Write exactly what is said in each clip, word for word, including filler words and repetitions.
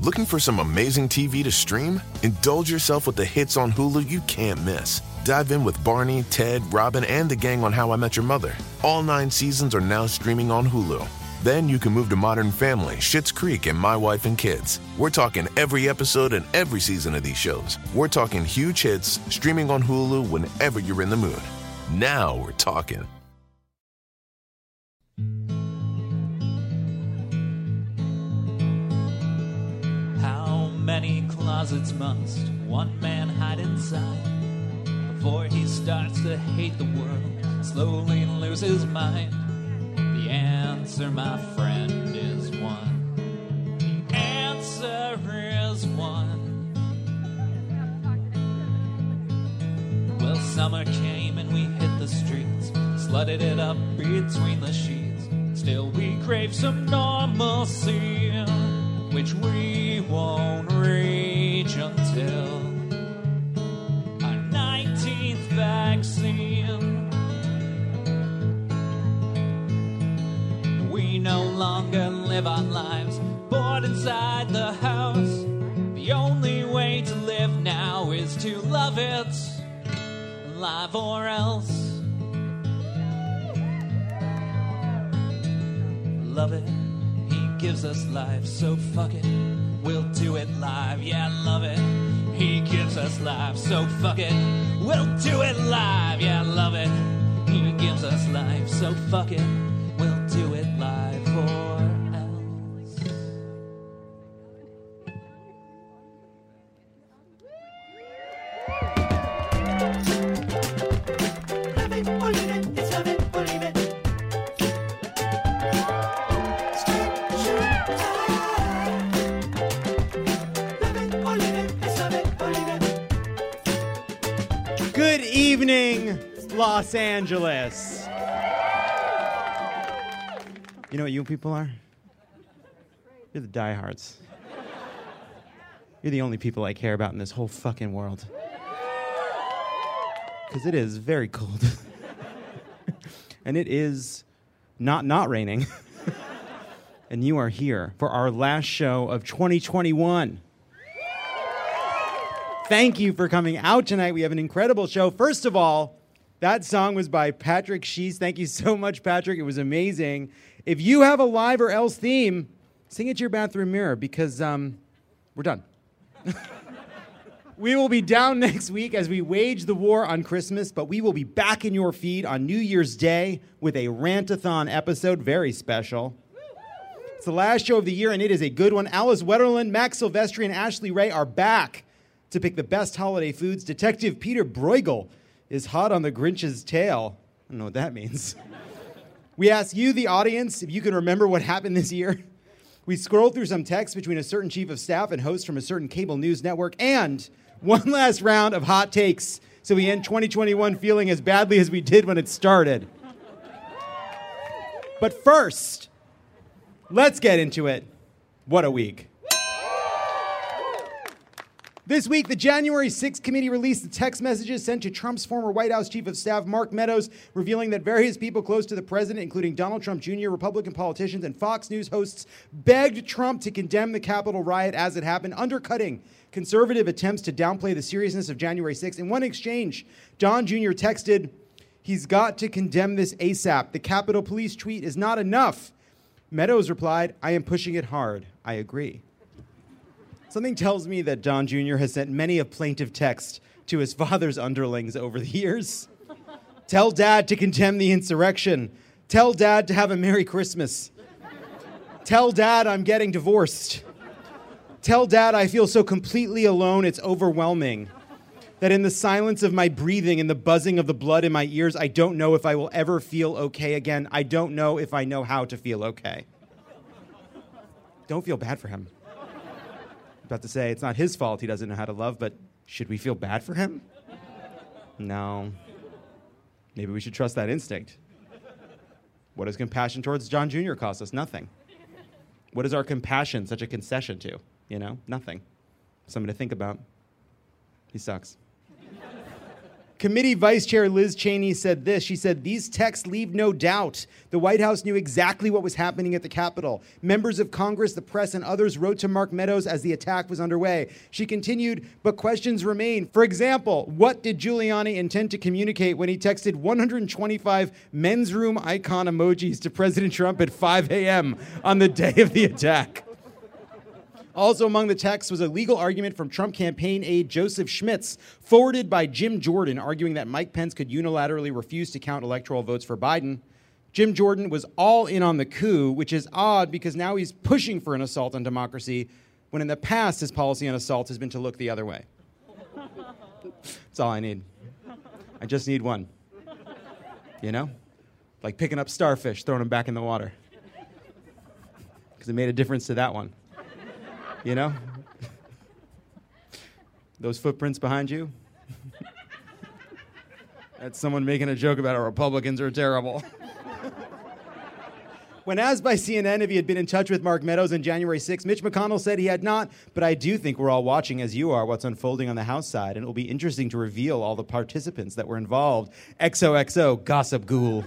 Looking for some amazing T V to stream? Indulge yourself with the hits on Hulu you can't miss. Dive in with Barney, Ted, Robin, and the gang on How I Met Your Mother. All nine seasons are now streaming on Hulu. Then you can move to Modern Family, Schitt's Creek, and My Wife and Kids. We're talking every episode and every season of these shows. We're talking huge hits, streaming on Hulu whenever you're in the mood. Now we're talking. How many closets must one man hide inside before he starts to hate the world, slowly lose his mind? The answer, my friend, is one. The answer is one. Well, summer came and we hit the streets, slutted it up between the sheets. Still we crave some normalcy, which we won't reach until our nineteenth vaccine. We no longer live our lives bored inside the house. The only way to live now is to love it, live or else. Love it, he gives us life, so fuck it, we'll do it live. Yeah, love it, he gives us life, so fuck it, we'll do it live. Yeah, love it, he gives us life, so fuck it, we'll do it live or else. Love it or leave it, it's love it or leave it. Good evening, Los Angeles. You know what you people are? You're the diehards. You're the only people I care about in this whole fucking world. Because it is very cold. And it is not not raining. And you are here for our last show of twenty twenty-one. Thank you for coming out tonight. We have an incredible show. First of all, that song was by Patrick Shees. Thank you so much, Patrick. It was amazing. If you have a live or else theme, sing it to your bathroom mirror because um, we're done. We will be down next week as we wage the war on Christmas, but we will be back in your feed on New Year's Day with a Rant-a-thon episode, very special. It's the last show of the year, and it is a good one. Alice Wetterland, Max Silvestri, and Ashley Ray are back to pick the best holiday foods. Detective Peter Bruegel is hot on the Grinch's tail. I don't know what that means. We ask you, the audience, if you can remember what happened this year. We scrolled through some texts between a certain chief of staff and host from a certain cable news network, and one last round of hot takes, so we end twenty twenty-one feeling as badly as we did when it started. But first, let's get into it. What a week. This week, the January sixth committee released the text messages sent to Trump's former White House chief of staff, Mark Meadows, revealing that various people close to the president, including Donald Trump Junior, Republican politicians, and Fox News hosts, begged Trump to condemn the Capitol riot as it happened, undercutting conservative attempts to downplay the seriousness of January sixth. In one exchange, Don Junior texted, "He's got to condemn this ASAP. The Capitol Police tweet is not enough." Meadows replied, "I am pushing it hard. I agree." Something tells me that Don Junior has sent many a plaintive text to his father's underlings over the years. Tell Dad to condemn the insurrection. Tell Dad to have a Merry Christmas. Tell Dad I'm getting divorced. Tell Dad I feel so completely alone it's overwhelming. That in the silence of my breathing and the buzzing of the blood in my ears, I don't know if I will ever feel okay again. I don't know if I know how to feel okay. Don't feel bad for him. About to say, it's not his fault he doesn't know how to love, but should we feel bad for him? No. Maybe we should trust that instinct. What does compassion towards John Junior cost us? Nothing. What is our compassion such a concession to? You know, nothing. Something to think about. He sucks. Committee Vice Chair Liz Cheney said this. She said, these texts leave no doubt. The White House knew exactly what was happening at the Capitol. Members of Congress, the press, and others wrote to Mark Meadows as the attack was underway. She continued, but questions remain. For example, what did Giuliani intend to communicate when he texted one hundred twenty-five men's room icon emojis to President Trump at five a.m. on the day of the attack? Also among the texts was a legal argument from Trump campaign aide Joseph Schmitz, forwarded by Jim Jordan, arguing that Mike Pence could unilaterally refuse to count electoral votes for Biden. Jim Jordan was all in on the coup, which is odd because now he's pushing for an assault on democracy, when in the past his policy on assault has been to look the other way. That's all I need. I just need one. You know? Like picking up starfish, throwing them back in the water. Because it made a difference to that one. You know? Those footprints behind you? That's someone making a joke about how Republicans are terrible. When asked by C N N if he had been in touch with Mark Meadows on January sixth, Mitch McConnell said he had not, but I do think we're all watching, as you are, what's unfolding on the House side, and it will be interesting to reveal all the participants that were involved. X O X O, gossip ghoul.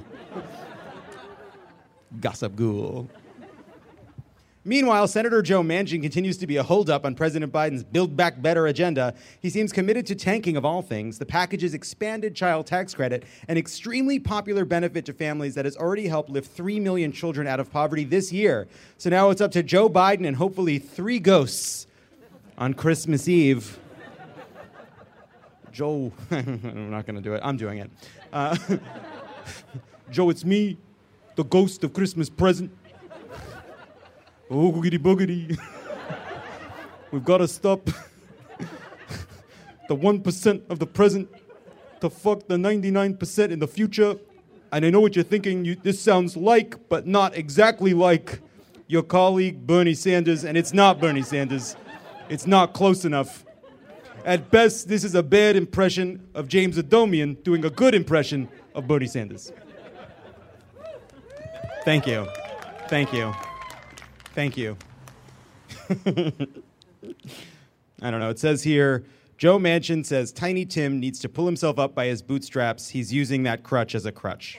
Gossip ghoul. Meanwhile, Senator Joe Manchin continues to be a holdup on President Biden's Build Back Better agenda. He seems committed to tanking, of all things, the package's expanded child tax credit, an extremely popular benefit to families that has already helped lift three million children out of poverty this year. So now it's up to Joe Biden and hopefully three ghosts on Christmas Eve. Joe, I'm not going to do it. I'm doing it. Uh, Joe, it's me, the ghost of Christmas present. Oh, boogity boogity. We've got to stop the one percent of the present to fuck the ninety-nine percent in the future. And I know what you're thinking. You, this sounds like, but not exactly like, your colleague Bernie Sanders. And it's not Bernie Sanders. It's not close enough. At best, this is a bad impression of James Adomian doing a good impression of Bernie Sanders. Thank you. Thank you. Thank you. I don't know. It says here, Joe Manchin says Tiny Tim needs to pull himself up by his bootstraps. He's using that crutch as a crutch.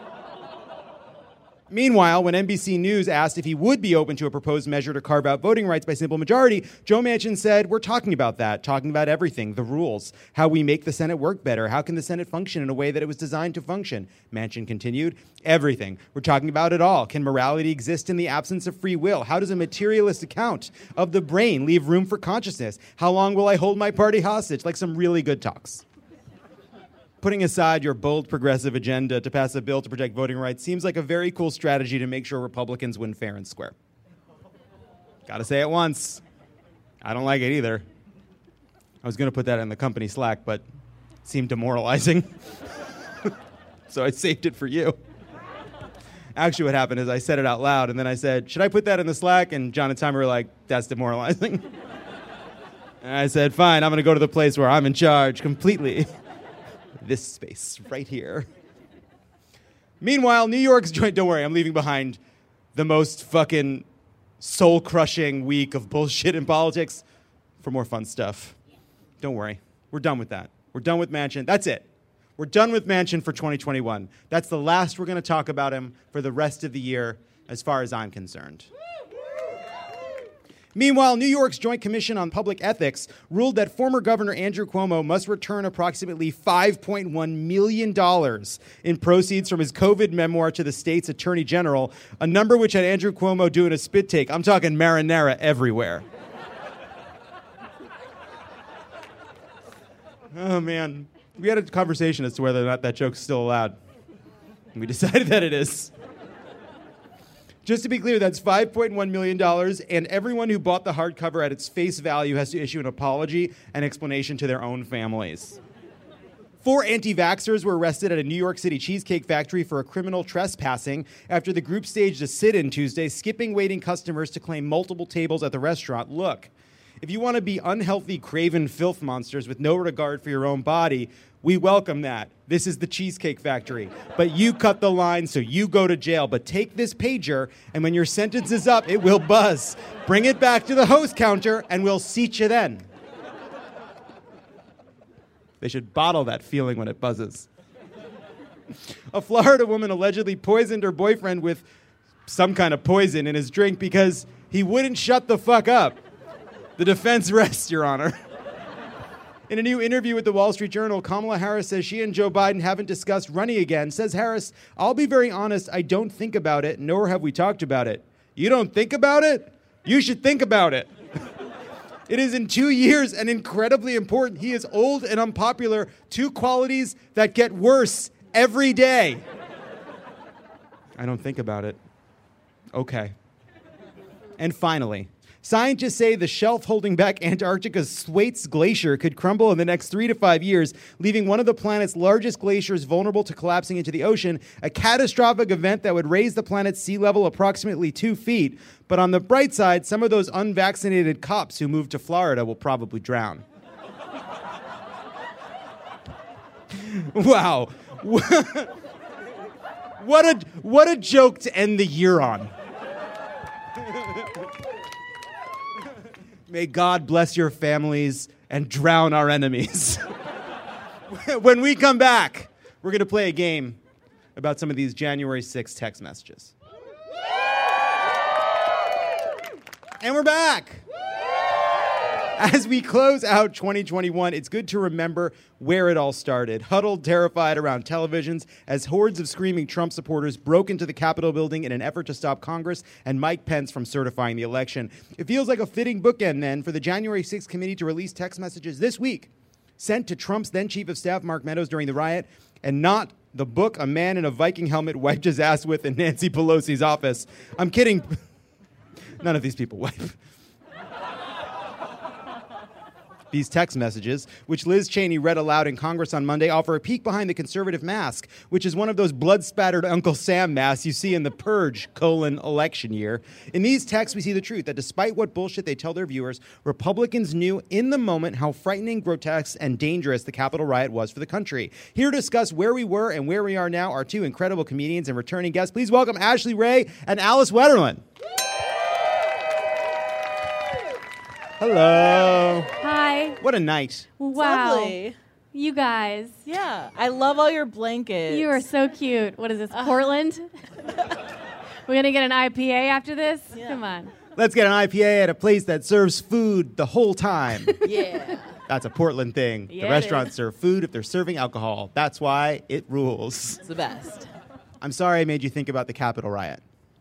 Meanwhile, when N B C News asked if he would be open to a proposed measure to carve out voting rights by simple majority, Joe Manchin said, we're talking about that, talking about everything, the rules, how we make the Senate work better, how can the Senate function in a way that it was designed to function. Manchin continued, everything. We're talking about it all. Can morality exist in the absence of free will? How does a materialist account of the brain leave room for consciousness? How long will I hold my party hostage? Like some really good talks. Putting aside your bold progressive agenda to pass a bill to protect voting rights seems like a very cool strategy to make sure Republicans win fair and square. Gotta say it once. I don't like it either. I was going to put that in the company Slack, but it seemed demoralizing. So I saved it for you. Actually, what happened is I said it out loud, and then I said, should I put that in the Slack? And John and Tommy were like, that's demoralizing. And I said, fine, I'm going to go to the place where I'm in charge completely. This space right here. Meanwhile, New York's joint, don't worry, I'm leaving behind the most fucking soul-crushing week of bullshit in politics for more fun stuff. Don't worry, we're done with that. We're done with Manchin. That's it. We're done with Manchin for twenty twenty-one. That's the last we're going to talk about him for the rest of the year, as far as I'm concerned. Meanwhile, New York's Joint Commission on Public Ethics ruled that former Governor Andrew Cuomo must return approximately five point one million dollars in proceeds from his COVID memoir to the state's Attorney General, a number which had Andrew Cuomo doing a spit take. I'm talking marinara everywhere. Oh, man. We had a conversation as to whether or not that joke's still allowed. And we decided that it is. Just to be clear, that's five point one million dollars, and everyone who bought the hardcover at its face value has to issue an apology and explanation to their own families. Four anti-vaxxers were arrested at a New York City cheesecake factory for a criminal trespassing after the group staged a sit-in Tuesday, skipping waiting customers to claim multiple tables at the restaurant. Look, if you want to be unhealthy, craven filth monsters with no regard for your own body, we welcome that. This is the Cheesecake Factory. But you cut the line, so you go to jail. But take this pager, and when your sentence is up, it will buzz. Bring it back to the host counter, and we'll seat you then. They should bottle that feeling when it buzzes. A Florida woman allegedly poisoned her boyfriend with some kind of poison in his drink because he wouldn't shut the fuck up. The defense rests, Your Honor. In a new interview with the Wall Street Journal, Kamala Harris says she and Joe Biden haven't discussed running again. Says Harris, "I'll be very honest, I don't think about it, nor have we talked about it." You don't think about it? You should think about it. It is in two years and incredibly important. He is old and unpopular, two qualities that get worse every day. I don't think about it. Okay. And finally, scientists say the shelf holding back Antarctica's Thwaites Glacier could crumble in the next three to five years, leaving one of the planet's largest glaciers vulnerable to collapsing into the ocean, a catastrophic event that would raise the planet's sea level approximately two feet. But on the bright side, some of those unvaccinated cops who moved to Florida will probably drown. Wow. What a, what a joke to end the year on. May God bless your families and drown our enemies. When we come back, we're going to play a game about some of these January sixth text messages. And we're back. As we close out twenty twenty-one, it's good to remember where it all started. Huddled, terrified around televisions as hordes of screaming Trump supporters broke into the Capitol building in an effort to stop Congress and Mike Pence from certifying the election. It feels like a fitting bookend, then, for the January sixth committee to release text messages this week sent to Trump's then Chief of Staff, Mark Meadows, during the riot, and not the book a man in a Viking helmet wiped his ass with in Nancy Pelosi's office. I'm kidding. None of these people wipe. These text messages, which Liz Cheney read aloud in Congress on Monday, offer a peek behind the conservative mask, which is one of those blood-spattered Uncle Sam masks you see in the Purge, colon, election year. In these texts, we see the truth that despite what bullshit they tell their viewers, Republicans knew in the moment how frightening, grotesque, and dangerous the Capitol riot was for the country. Here to discuss where we were and where we are now are two incredible comedians and returning guests. Please welcome Ashley Ray and Alice Wetterlin. Hello. Hi. What a night. Wow. Lovely. You guys. Yeah. I love all your blankets. You are so cute. What is this, Portland? We're going to get an I P A after this? Yeah. Come on. Let's get an I P A at a place that serves food the whole time. Yeah. That's a Portland thing. Yeah, the it restaurants is. serve food if they're serving alcohol. That's why it rules. It's the best. I'm sorry I made you think about the Capitol riot.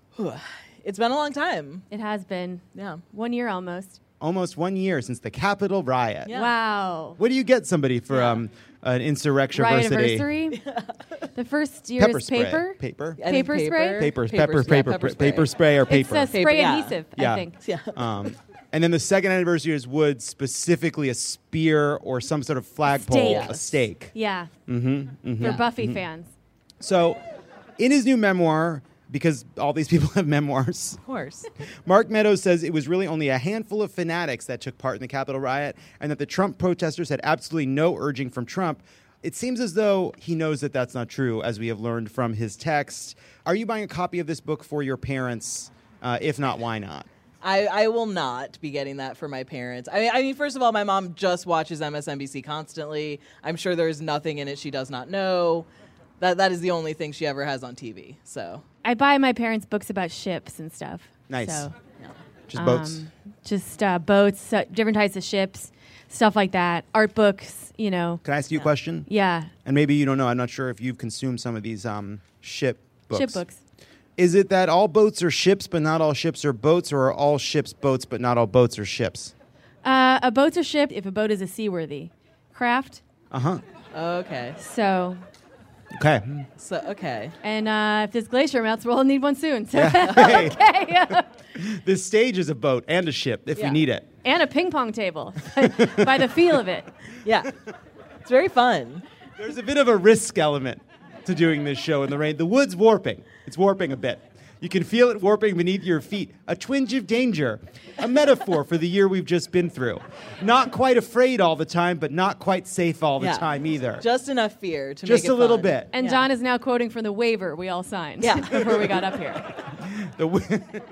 It's been a long time. It has been Yeah. one year almost. Almost one year since the Capitol riot. Yeah. Wow. What do you get somebody for Yeah. um, an insurrection? Riot anniversary. The first year Pepper is spray. paper. Paper. I think Paper spray? Paper, Paper pepper, spray. paper, Pepper pr- spray. paper spray or paper. It's a spray Paper, yeah. adhesive, Yeah. I think. Yeah. Um, and then the second anniversary is wood, specifically a spear or some sort of flagpole, Stake. a stake. Yeah. Mm-hmm, For Buffy fans. So, in his new memoir, because all these people have memoirs, Of course. Mark Meadows says it was really only a handful of fanatics that took part in the Capitol riot and that the Trump protesters had absolutely no urging from Trump. It seems as though he knows that that's not true, as we have learned from his text. Are you buying a copy of this book for your parents? Uh, if not, why not? I, I will not be getting that for my parents. I mean, I mean, first of all, my mom just watches M S N B C constantly. I'm sure there is nothing in it she does not know. That That is the only thing she ever has on T V. So I buy my parents books about ships and stuff. Nice. So, Just boats? um, just uh, boats, uh, different types of ships, stuff like that. Art books, you know. Can I ask you a question? Yeah. And maybe you don't know. I'm not sure if you've consumed some of these um, ship books. Ship books. Is it that all boats are ships, but not all ships are boats, or are all ships boats, but not all boats are ships? Uh, a boat's a ship if a boat is a seaworthy craft. Uh-huh. okay. So, Okay. So okay. and uh, if this glacier melts, we'll need one soon. So, Hey, okay. this stage is a boat and a ship if Yeah. we need it. And a ping pong table by the feel of it. Yeah. It's very fun. There's a bit of a risk element to doing this show in the rain. The wood's warping. It's warping a bit. You can feel it warping beneath your feet. A twinge of danger. A metaphor for the year we've just been through. Not quite afraid all the time, but not quite safe all the Yeah. time either. Just enough fear to Just make it a little fun. bit. And Yeah. John is now quoting from the waiver we all signed Yeah. before we got up here. The w-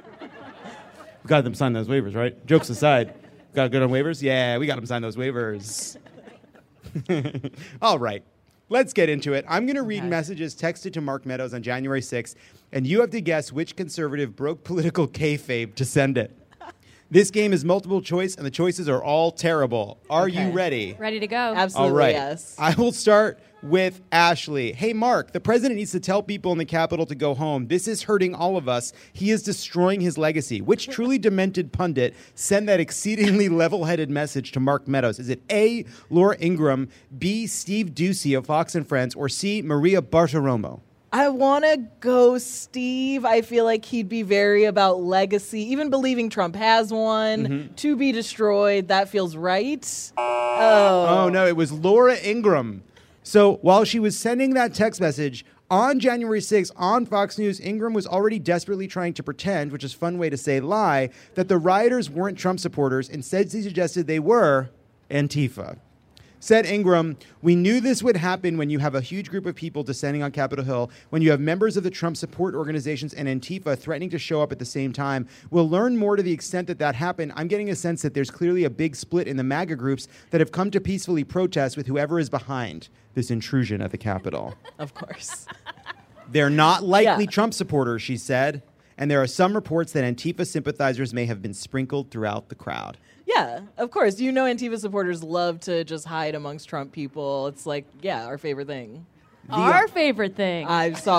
we got them sign those waivers, right? Jokes aside. Got good on waivers? Yeah, we got them sign those waivers. All right. Let's get into it. I'm going to read Okay. messages texted to Mark Meadows on January sixth, and you have to guess which conservative broke political kayfabe to send it. This game is multiple choice, and the choices are all terrible. Are Okay. you ready? Ready to go. Absolutely, All right. yes. I will start with Ashley. Hey, Mark, the president needs to tell people in the Capitol to go home. This is hurting all of us. He is destroying his legacy. Which truly demented pundit sent that exceedingly level-headed message to Mark Meadows? Is it A, Laura Ingraham, B, Steve Ducey of Fox and Friends, or C, Maria Bartiromo? I want to go Steve. I feel like he'd be very about legacy, even believing Trump has one Mm-hmm. to be destroyed. That feels right. Oh. Oh, no, it was Laura Ingraham. So while she was sending that text message on January sixth on Fox News, Ingraham was already desperately trying to pretend, which is a fun way to say lie, that the rioters weren't Trump supporters. Instead, she suggested they were Antifa. Said Ingraham, we knew this would happen when you have a huge group of people descending on Capitol Hill, when you have members of the Trump support organizations and Antifa threatening to show up at the same time. We'll learn more to the extent that that happened. I'm getting a sense that there's clearly a big split in the MAGA groups that have come to peacefully protest with whoever is behind this intrusion at the Capitol. Of course. They're not likely Yeah. Trump supporters, she said, and there are some reports that Antifa sympathizers may have been sprinkled throughout the crowd. Yeah, of course. You know Antifa supporters love to just hide amongst Trump people. It's like, yeah, our favorite thing. Our favorite thing. I saw.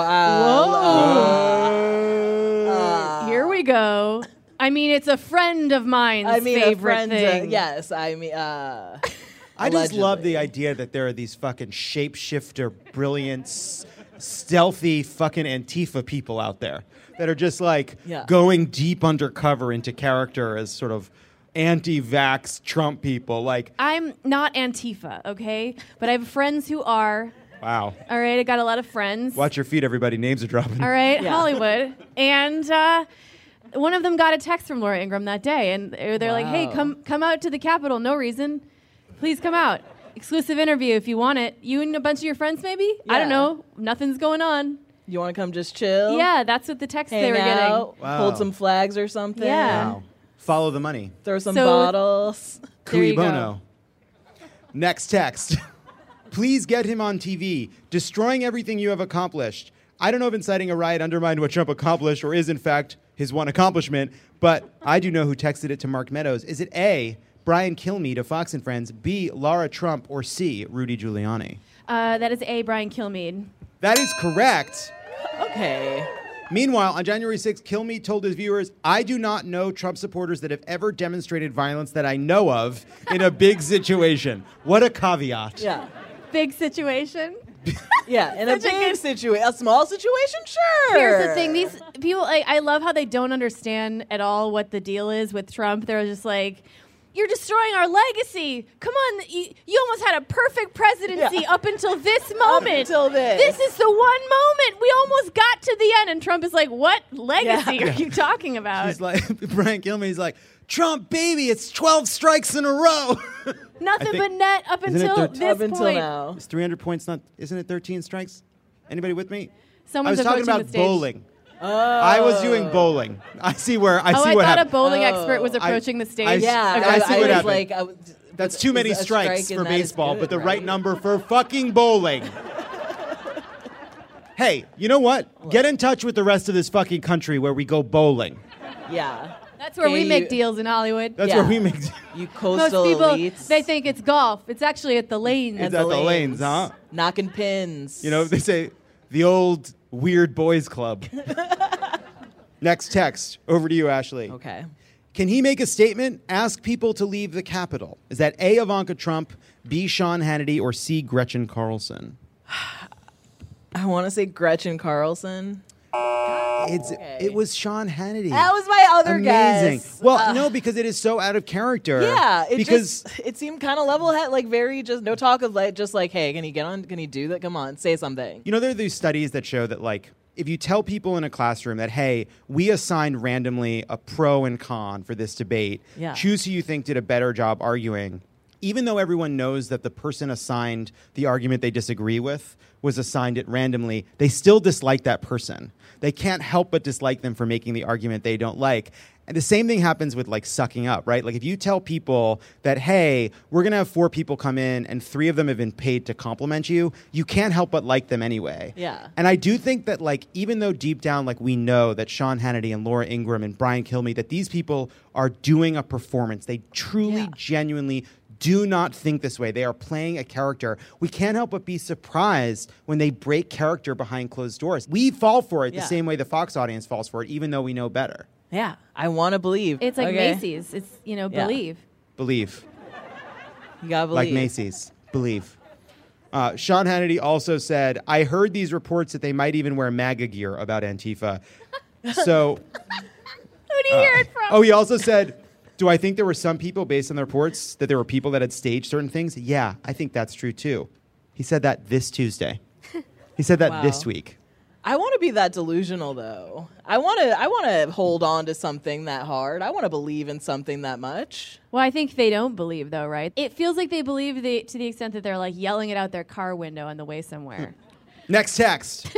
Uh, Here we go. I mean, it's a friend of mine's I mean, a favorite friend. Uh, thing. yes, I mean. Uh, I just love allegedly. the idea that there are these fucking shapeshifter, brilliant, s- stealthy fucking Antifa people out there that are just like Yeah. going deep undercover into character as sort of anti-vax Trump people. Like, I'm not Antifa, okay? But I have friends who are. wow. All right, I got a lot of friends. Watch your feet, everybody. Names are dropping. All right, Yeah. Hollywood. And uh, one of them got a text from Laura Ingraham that day, and they're, they're like, hey, Wow. come come out to the Capitol. No reason. Please come out. Exclusive interview if you want it. You and a bunch of your friends, maybe? I don't Yeah. know. Nothing's going on. You want to come just chill? Yeah, that's what the text Hang they were out, Wow. hold some flags or something. Yeah. Wow. Follow the money. Throw some So- bottles. There Cui you go. bono. Next text. Please get him on T V, destroying everything you have accomplished. I don't know if inciting a riot undermined what Trump accomplished or is, in fact, his one accomplishment, but I do know who texted it to Mark Meadows. Is it A, Brian Kilmeade of Fox and Friends, B, Lara Trump, or C, Rudy Giuliani? Uh, that is A, Brian Kilmeade. That is correct. Okay. Meanwhile, on January sixth, Kilmeade told his viewers, I do not know Trump supporters that have ever demonstrated violence that I know of in a big situation. What a caveat. Yeah. Big situation. Yeah. In a Such a big good- situation, a small situation, sure. Here's the thing: these people, like, I love how they don't understand at all what the deal is with Trump. They're just like, "You're destroying our legacy. Come on, you, you almost had a perfect presidency Yeah. up until this moment. until this. This is the one moment we almost got to the end." And Trump is like, "What legacy Yeah. are you talking about? He's like, Brian Kilmeade's like, Trump, baby, it's twelve strikes in a row. Nothing I think- but net up Isn't it until thirteen? this Up until point." now. It's three hundred points, not, isn't it thirteen strikes? Anybody with me? Someone's I was talking approaching about the stage. bowling. I was doing bowling. I see where, I Oh, see I what thought happened. a bowling Oh. expert was I- approaching the stage. I- Yeah. Okay, I see what was happened. like, I, That's too many is a strikes strike for and that is baseball, good, but the right? right number for fucking bowling. Hey, you know what? Get in touch with the rest of this fucking country where we go bowling. Yeah. That's where we Okay, make you- deals in Hollywood. That's Yeah. where we make. You Most coastal people, elites. they think it's golf. It's actually at the lanes. It's at the lanes, huh? Knocking pins. You know, they say the old weird boys club. Next text. Over to you, Ashley. Okay. Can he make a statement? Ask people to leave the Capitol. Is that A, Ivanka Trump, B, Sean Hannity, or C, Gretchen Carlson? I want to say Gretchen Carlson. It's it was Sean Hannity. That was my other Amazing. guess. Well, Uh, no, because it is so out of character. Yeah, it because just it seemed kind of level head, like very just no talk of like just like, hey, can you get on? Can you do that? Come on, say something. you know there are these studies that show that like if you tell people in a classroom that hey, we assigned randomly a pro and con for this debate, Yeah. choose who you think did a better job arguing. Even though everyone knows that the person assigned the argument they disagree with was assigned it randomly, they still dislike that person. They can't help but dislike them for making the argument they don't like. And the same thing happens with like sucking up, right? Like if you tell people that, hey, we're going to have four people come in and three of them have been paid to compliment you, you can't help but like them anyway. Yeah. And I do think that like, even though deep down, like we know that Sean Hannity and Laura Ingraham and Brian Kilmeade, that these people are doing a performance. They truly, Yeah. genuinely do not think this way. They are playing a character. We can't help but be surprised when they break character behind closed doors. We fall for it Yeah. the same way the Fox audience falls for it, even though we know better. Yeah, I want to believe. It's like Okay. Macy's. It's, you know, Yeah. believe. Believe. You gotta believe. Like Macy's. Believe. Uh, Sean Hannity also said, I heard these reports that they might even wear MAGA gear about Antifa. So, Who do you hear it from? oh, he also said, do I think there were some people based on the reports that there were people that had staged certain things? Yeah, I think that's true too. He said that this Tuesday. He said that Wow. this week. I want to be that delusional, though. I want to. I want to hold on to something that hard. I want to believe in something that much. Well, I think they don't believe, though, right? It feels like they believe they, to the extent that they're like yelling it out their car window on the way somewhere. Next text.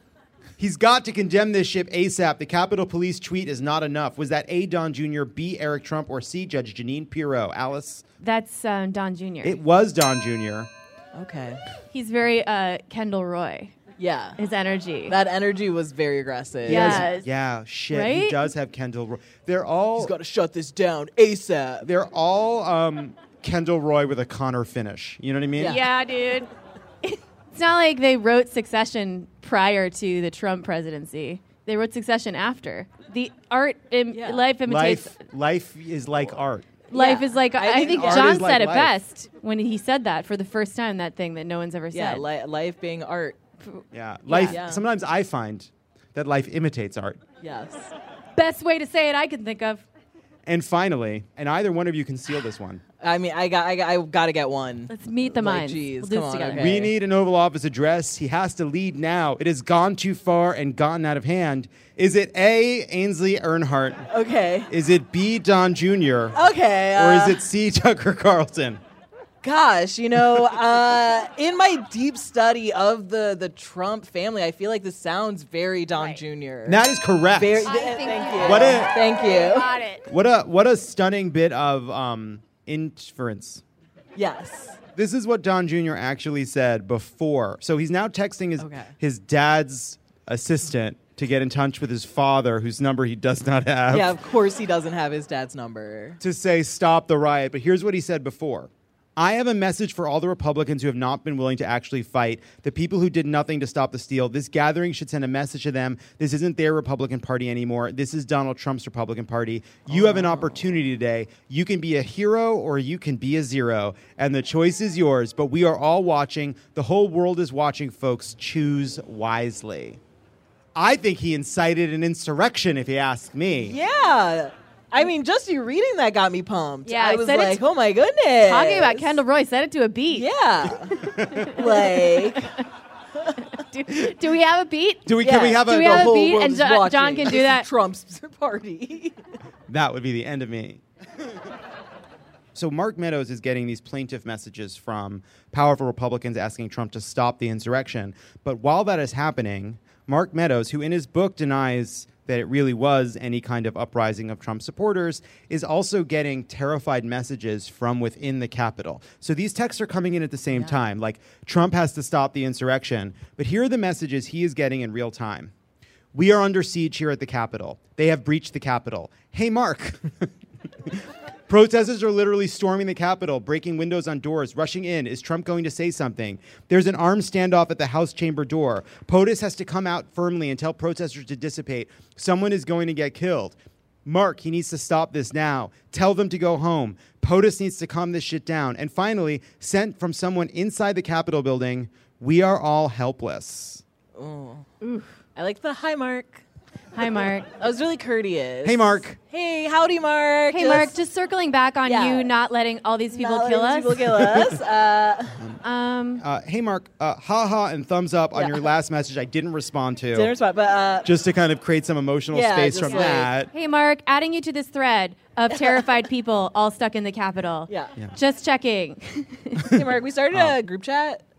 He's got to condemn this ship ASAP. The Capitol Police tweet is not enough. Was that A, Don Junior, B, Eric Trump, or C, Judge Jeanine Pirro? Alice? That's um, Don Junior It was Don Junior Okay. He's very uh, Kendall Roy. Yeah. His energy. That energy was very aggressive. Yeah. Yes. Yeah, shit. He Right? does have Kendall Roy. They're all He's got to shut this down ASAP. they're all um, Kendall Roy with a Connor finish. You know what I mean? Yeah. Yeah, dude. It's not like they wrote Succession prior to the Trump presidency. They wrote Succession after. The art, Im- Yeah. life imitates. Life life is like art. Life Yeah. is like, I I, think think art John is like said it life. best when he said that for the first time, that thing that no one's ever Yeah, said. li- life being art. Yeah. Life Yeah. sometimes I find that life imitates art. Yes. Best way to say it I can think of. And finally, and either one of you can steal this one. I mean, I got, I got, I got to get one. Let's meet the Like, minds. geez, we'll do come this on, together. okay. We need an Oval Office address. He has to lead now. It has gone too far and gotten out of hand. Is it A, Ainsley Earnhardt? Okay. Is it B, Don Junior? Okay. Or uh, is it C, Tucker Carlson? Gosh, you know, uh, in my deep study of the the Trump family, I feel like this sounds very Don Right. Junior That is correct. Very. I th- think thank you you. What a- Thank you. Got it. What a what a stunning bit of um, inference. Yes. This is what Don Junior actually said before. So he's now texting his Okay. his dad's assistant to get in touch with his father, whose number he does not have, Yeah, of course he doesn't have his dad's number. to say stop the riot. But here's what he said before. I have a message for all the Republicans who have not been willing to actually fight, the people who did nothing to stop the steal. This gathering should send a message to them. This isn't their Republican Party anymore. This is Donald Trump's Republican Party. You have an opportunity today. You can be a hero or you can be a zero, and the choice is yours. But we are all watching. The whole world is watching, folks. Choose wisely. I think he incited an insurrection, if you ask me. Yeah. I mean, just you reading that got me pumped. Yeah, I I was said like, it's- oh my goodness. Talking about Kendall Roy, set it to a beat. Yeah. like, Do, do we have a beat? Do we? yeah, Can we have Do a? we the have a whole beat? world And is Jo- John watching. can do This is that. Trump's party. That would be the end of me. So Mark Meadows is getting these plaintive messages from powerful Republicans asking Trump to stop the insurrection. But while that is happening, Mark Meadows, who in his book denies that it really was any kind of uprising of Trump supporters, is also getting terrified messages from within the Capitol. So these texts are coming in at the same time, like Trump has to stop the insurrection. But here are the messages he is getting in real time. We are under siege here at the Capitol. They have breached the Capitol. Hey, Mark. Protesters are literally storming the Capitol, breaking windows on doors, rushing in. Is Trump going to say something? There's an armed standoff at the House chamber door. POTUS has to come out firmly and tell protesters to dissipate. Someone is going to get killed. Mark, he needs to stop this now. Tell them to go home. POTUS needs to calm this shit down. And finally, sent from someone inside the Capitol building, we are all helpless. I like the hi, Mark. Hi, Mark. I was really courteous. Hey, Mark. Hey, howdy, Mark. Hey, Mark, just circling back on Yeah. you not letting all these people not kill letting us. People kill us. Uh, Um, Uh, hey, Mark. Uh, ha ha and thumbs up on Yeah. your last message I didn't respond to. dinner spot, but uh, Just to kind of create some emotional Yeah, space just from like- that. hey, Mark, adding you to this thread of terrified people all stuck in the Capitol. yeah. Yeah. Just checking. Hey, Mark, we started Oh. a group chat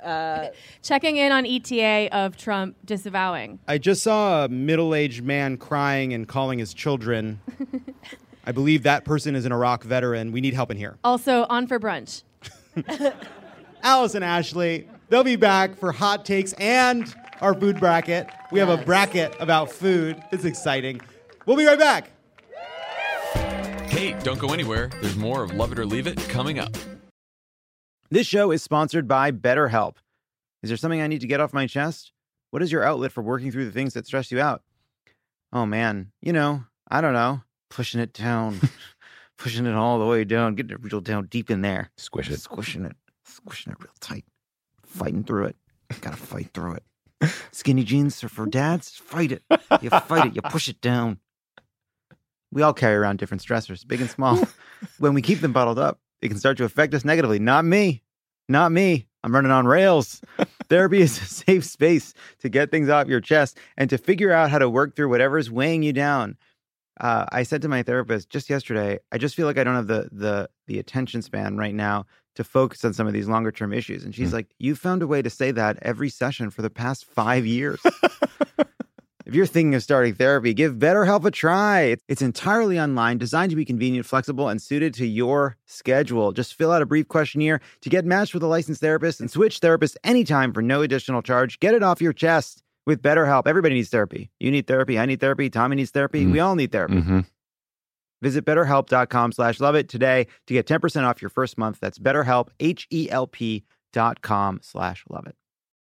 Uh, Checking in on E T A of Trump disavowing. I just saw a middle-aged man crying and calling his children. I believe that person is an Iraq veteran. We need help in here. Also on for brunch. Alice and Ashley, they'll be back for hot takes and our food bracket. We have a bracket about food. It's exciting. We'll be right back. Hey, don't go anywhere. There's more of Love It or Leave It coming up. This show is sponsored by BetterHelp. Is there something I need to get off my chest? What is your outlet for working through the things that stress you out? Oh, man. You know, I don't know. Pushing it down. Pushing it all the way down. Getting it real down deep in there. Squish it. Squishing it. Squishing it real tight. Fighting through it. Gotta fight through it. Skinny jeans are for dads. Fight it. You fight it. You push it down. We all carry around different stressors, big and small. When we keep them bottled up, it can start to affect us negatively. Not me. Not me. I'm running on rails. Therapy is a safe space to get things off your chest and to figure out how to work through whatever's weighing you down. Uh, I said to my therapist just yesterday, I just feel like I don't have the the the attention span right now to focus on some of these longer term issues. And she's mm. like, you found a way to say that every session for the past five years. If you're thinking of starting therapy, give BetterHelp a try. It's entirely online, designed to be convenient, flexible, and suited to your schedule. Just fill out a brief questionnaire to get matched with a licensed therapist and switch therapists anytime for no additional charge. Get it off your chest with BetterHelp. Everybody needs therapy. You need therapy. I need therapy. Tommy needs therapy. Mm. We all need therapy. Mm-hmm. Visit betterhelp.com slash love it today to get ten percent off your first month. That's BetterHelp, H-E-L-P dot com slash love it.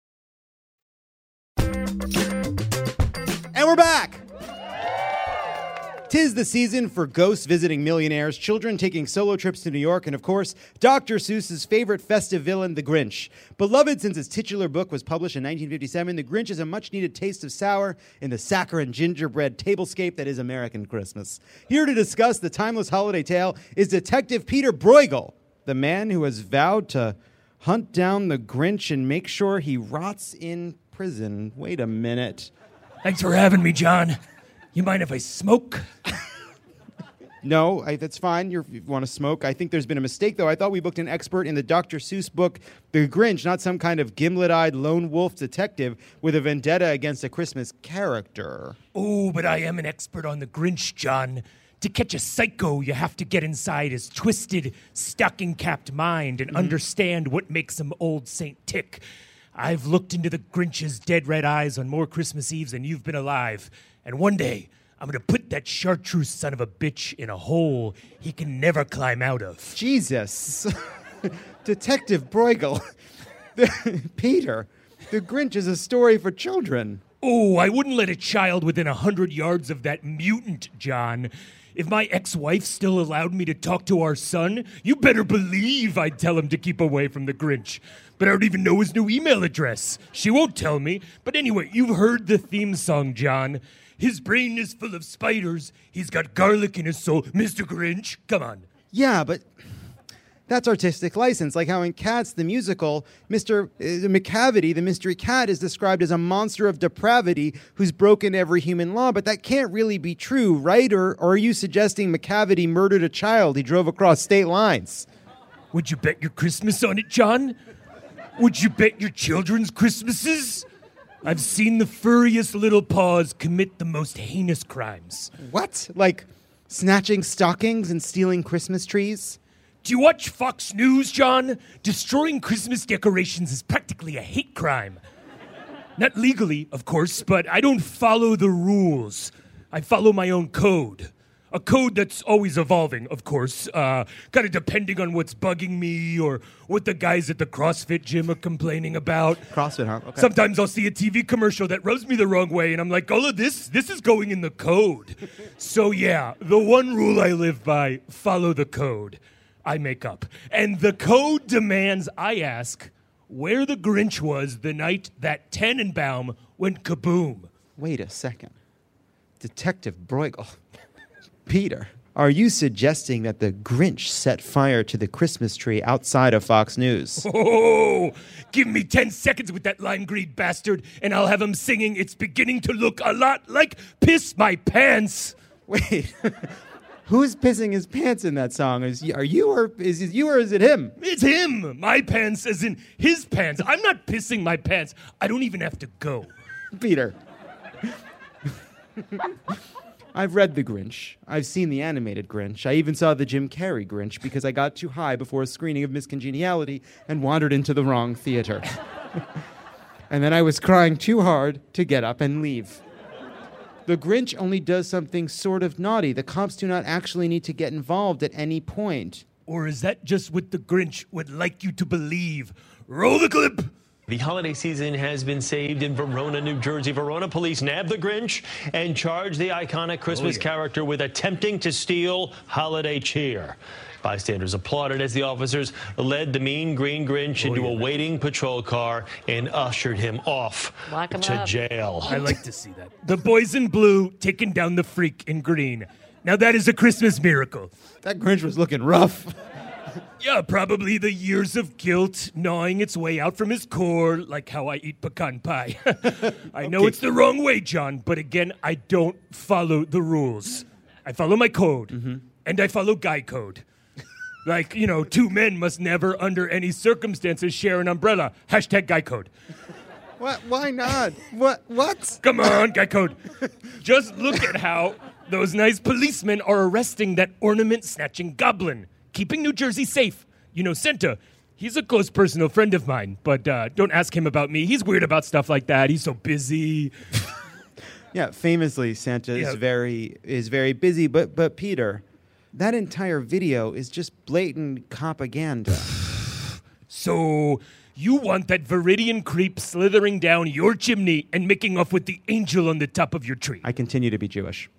And we're back. Tis the season for ghosts visiting millionaires, children taking solo trips to New York, and of course, Doctor Seuss's favorite festive villain, the Grinch. Beloved since its titular book was published in nineteen fifty-seven, the Grinch is a much-needed taste of sour in the saccharine gingerbread tablescape that is American Christmas. Here to discuss the timeless holiday tale is Detective Peter Bruegel, the man who has vowed to hunt down the Grinch and make sure he rots in prison. Wait a minute. Thanks for having me, John. You mind if I smoke? No, I, that's fine. You're, you want to smoke. I think there's been a mistake, though. I thought we booked an expert in the Doctor Seuss book, The Grinch, not some kind of gimlet-eyed lone wolf detective with a vendetta against a Christmas character. Oh, but I am an expert on The Grinch, John. To catch a psycho, you have to get inside his twisted, stocking-capped mind and mm-hmm. understand what makes him old Saint tick. I've looked into the Grinch's dead red eyes on more Christmas Eves than you've been alive. And one day, I'm going to put that chartreuse son of a bitch in a hole he can never climb out of. Jesus. Detective Bruegel. Peter, the Grinch is a story for children. Oh, I wouldn't let a child within a hundred yards of that mutant, John. If my ex-wife still allowed me to talk to our son, you better believe I'd tell him to keep away from the Grinch. But I don't even know his new email address. She won't tell me. But anyway, you've heard the theme song, John. His brain is full of spiders. He's got garlic in his soul. Mister Grinch, come on. Yeah, but that's artistic license. Like how in Cats, the musical, Mister Uh, McCavity, the mystery cat, is described as a monster of depravity who's broken every human law. But that can't really be true, right? Or, or are you suggesting McCavity murdered a child he drove across state lines? Would you bet your Christmas on it, John? Would you bet your children's Christmases? I've seen the furriest little paws commit the most heinous crimes. What? Like snatching stockings and stealing Christmas trees? Do you watch Fox News, John? Destroying Christmas decorations is practically a hate crime. Not legally, of course, but I don't follow the rules. I follow my own code. A code that's always evolving, of course, uh, kind of depending on what's bugging me or what the guys at the CrossFit gym are complaining about. CrossFit, huh? Okay. Sometimes I'll see a T V commercial that rubs me the wrong way, and I'm like, all of this, this is going in the code. So yeah, the one rule I live by, follow the code. I make up. And the code demands I ask where the Grinch was the night that Tannenbaum went kaboom. Wait a second. Detective Bruegel. Peter, are you suggesting that the Grinch set fire to the Christmas tree outside of Fox News? Oh, give me ten seconds with that lime green bastard, and I'll have him singing It's Beginning to Look a Lot Like Piss My Pants. Wait, Who's pissing his pants in that song? Is are you or is it you or is it him? It's him. My pants as in his pants. I'm not pissing my pants. I don't even have to go. Peter. I've read The Grinch. I've seen the animated Grinch. I even saw the Jim Carrey Grinch because I got too high before a screening of Miss Congeniality and wandered into the wrong theater. And then I was crying too hard to get up and leave. The Grinch only does something sort of naughty. The cops do not actually need to get involved at any point. Or is that just what the Grinch would like you to believe? Roll the clip! The holiday season has been saved in Verona, New Jersey. Verona police nabbed the Grinch and charged the iconic Christmas oh, yeah. character with attempting to steal holiday cheer. Bystanders applauded as the officers led the mean green Grinch oh, into yeah. a waiting patrol car and ushered him off Lock him to up. jail. I like to see that. The boys in blue taking down the freak in green. Now that is a Christmas miracle. That Grinch was looking rough. Yeah, probably the years of guilt gnawing its way out from his core, like how I eat pecan pie. I know Okay. it's the wrong way, John, but again, I don't follow the rules. I follow my code, Mm-hmm. and I follow guy code. Like, you know, two men must never, under any circumstances, share an umbrella. Hashtag guy code. What? Why not? What? What? Come on, guy code. Just look at how those nice policemen are arresting that ornament-snatching goblin, keeping New Jersey safe. You know, Santa, he's a close personal friend of mine, but uh, don't ask him about me. He's weird about stuff like that. He's so busy. Yeah, famously, Santa Yeah. is very is very busy. But but Peter, that entire video is just blatant propaganda. So you want that Viridian creep slithering down your chimney and making off with the angel on the top of your tree? I continue to be Jewish.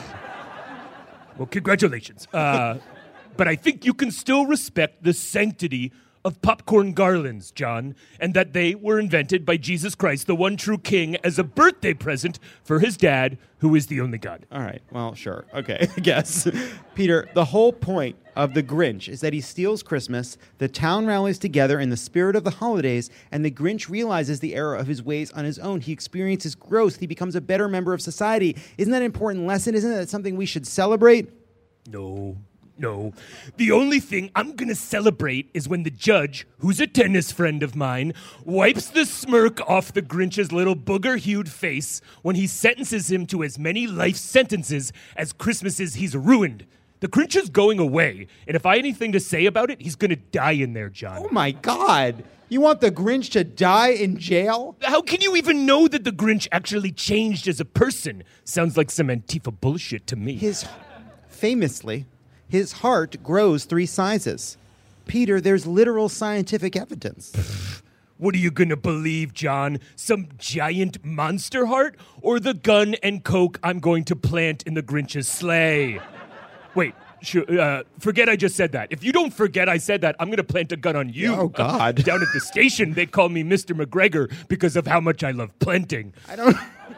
Well, congratulations. Uh, but I think you can still respect the sanctity of popcorn garlands, John, and that they were invented by Jesus Christ, the one true king, as a birthday present for his dad, who is the only God. All right, well, sure. Okay, I guess. Peter, the whole point of the Grinch is that he steals Christmas, the town rallies together in the spirit of the holidays, and the Grinch realizes the error of his ways on his own. He experiences growth. He becomes a better member of society. Isn't that an important lesson? Isn't that something we should celebrate? No, no. The only thing I'm going to celebrate is when the judge, who's a tennis friend of mine, wipes the smirk off the Grinch's little booger-hued face when he sentences him to as many life sentences as Christmases he's ruined. The Grinch is going away, and if I have anything to say about it, he's going to die in there, John. Oh, my God. You want the Grinch to die in jail? How can you even know that the Grinch actually changed as a person? Sounds like some Antifa bullshit to me. His, famously, his heart grows three sizes. Peter, there's literal scientific evidence. What are you going to believe, John? Some giant monster heart? Or the gun and coke I'm going to plant in the Grinch's sleigh? Wait, sh- uh, forget I just said that. If you don't forget I said that, I'm going to plant a gun on you. Oh, God. Uh, down at the station, they call me Mister McGregor because of how much I love planting. I don't...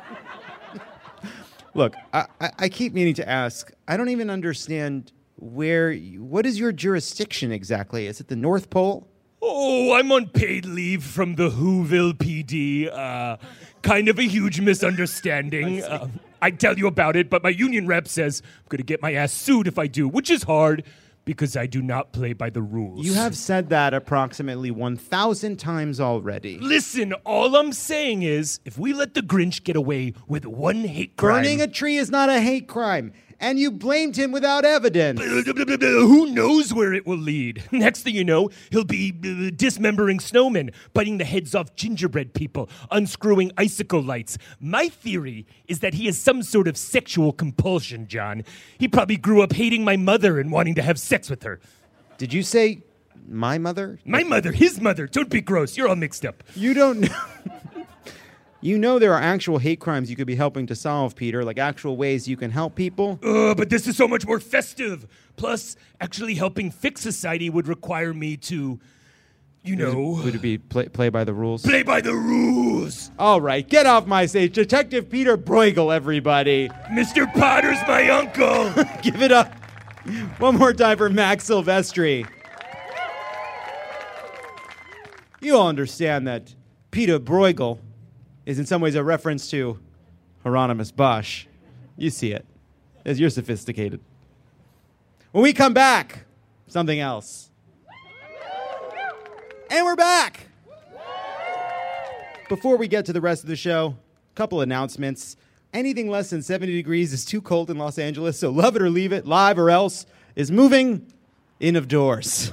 Look, I, I, I keep meaning to ask. I don't even understand where... You, what is your jurisdiction exactly? Is it the North Pole? Oh, I'm on paid leave from the Whoville P D. Uh, kind of a huge misunderstanding. Uh, I'd tell you about it, but my union rep says I'm going to get my ass sued if I do, which is hard because I do not play by the rules. You have said that approximately one thousand times already. Listen, all I'm saying is if we let the Grinch get away with one hate crime... Burning a tree is not a hate crime, and you blamed him without evidence. Who knows where it will lead? Next thing you know, he'll be uh, dismembering snowmen, biting the heads off gingerbread people, unscrewing icicle lights. My theory is that he has some sort of sexual compulsion, John. He probably grew up hating my mother and wanting to have sex with her. Did you say my mother? My mother, his mother. Don't be gross. You're all mixed up. You don't know. You know there are actual hate crimes you could be helping to solve, Peter, like actual ways you can help people. Uh, but this is so much more festive. Plus, actually helping fix society would require me to, you know... Would it be play, play by the rules? Play by the rules! All right, get off my stage. Detective Peter Bruegel, everybody. Mister Potter's my uncle! Give it up. One more time for Max Silvestri. You all understand that Peter Bruegel is in some ways a reference to Hieronymus Bosch. You see it, as you're sophisticated. When we come back, something else. And we're back. Before we get to the rest of the show, a couple announcements. Anything less than seventy degrees is too cold in Los Angeles, so Love It or Leave It, Live or Else, is moving in of doors.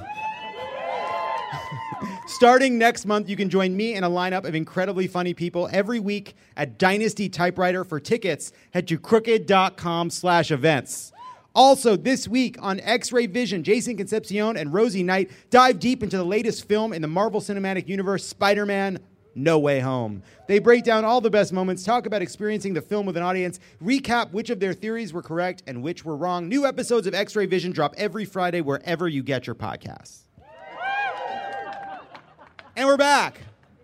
Starting next month, you can join me in a lineup of incredibly funny people every week at Dynasty Typewriter. For tickets, head to crooked.com slash events. Also, this week on X-Ray Vision, Jason Concepcion and Rosie Knight dive deep into the latest film in the Marvel Cinematic Universe, Spider-Man No Way Home. They break down all the best moments, talk about experiencing the film with an audience, recap which of their theories were correct and which were wrong. New episodes of X-Ray Vision drop every Friday wherever you get your podcasts. And we're back.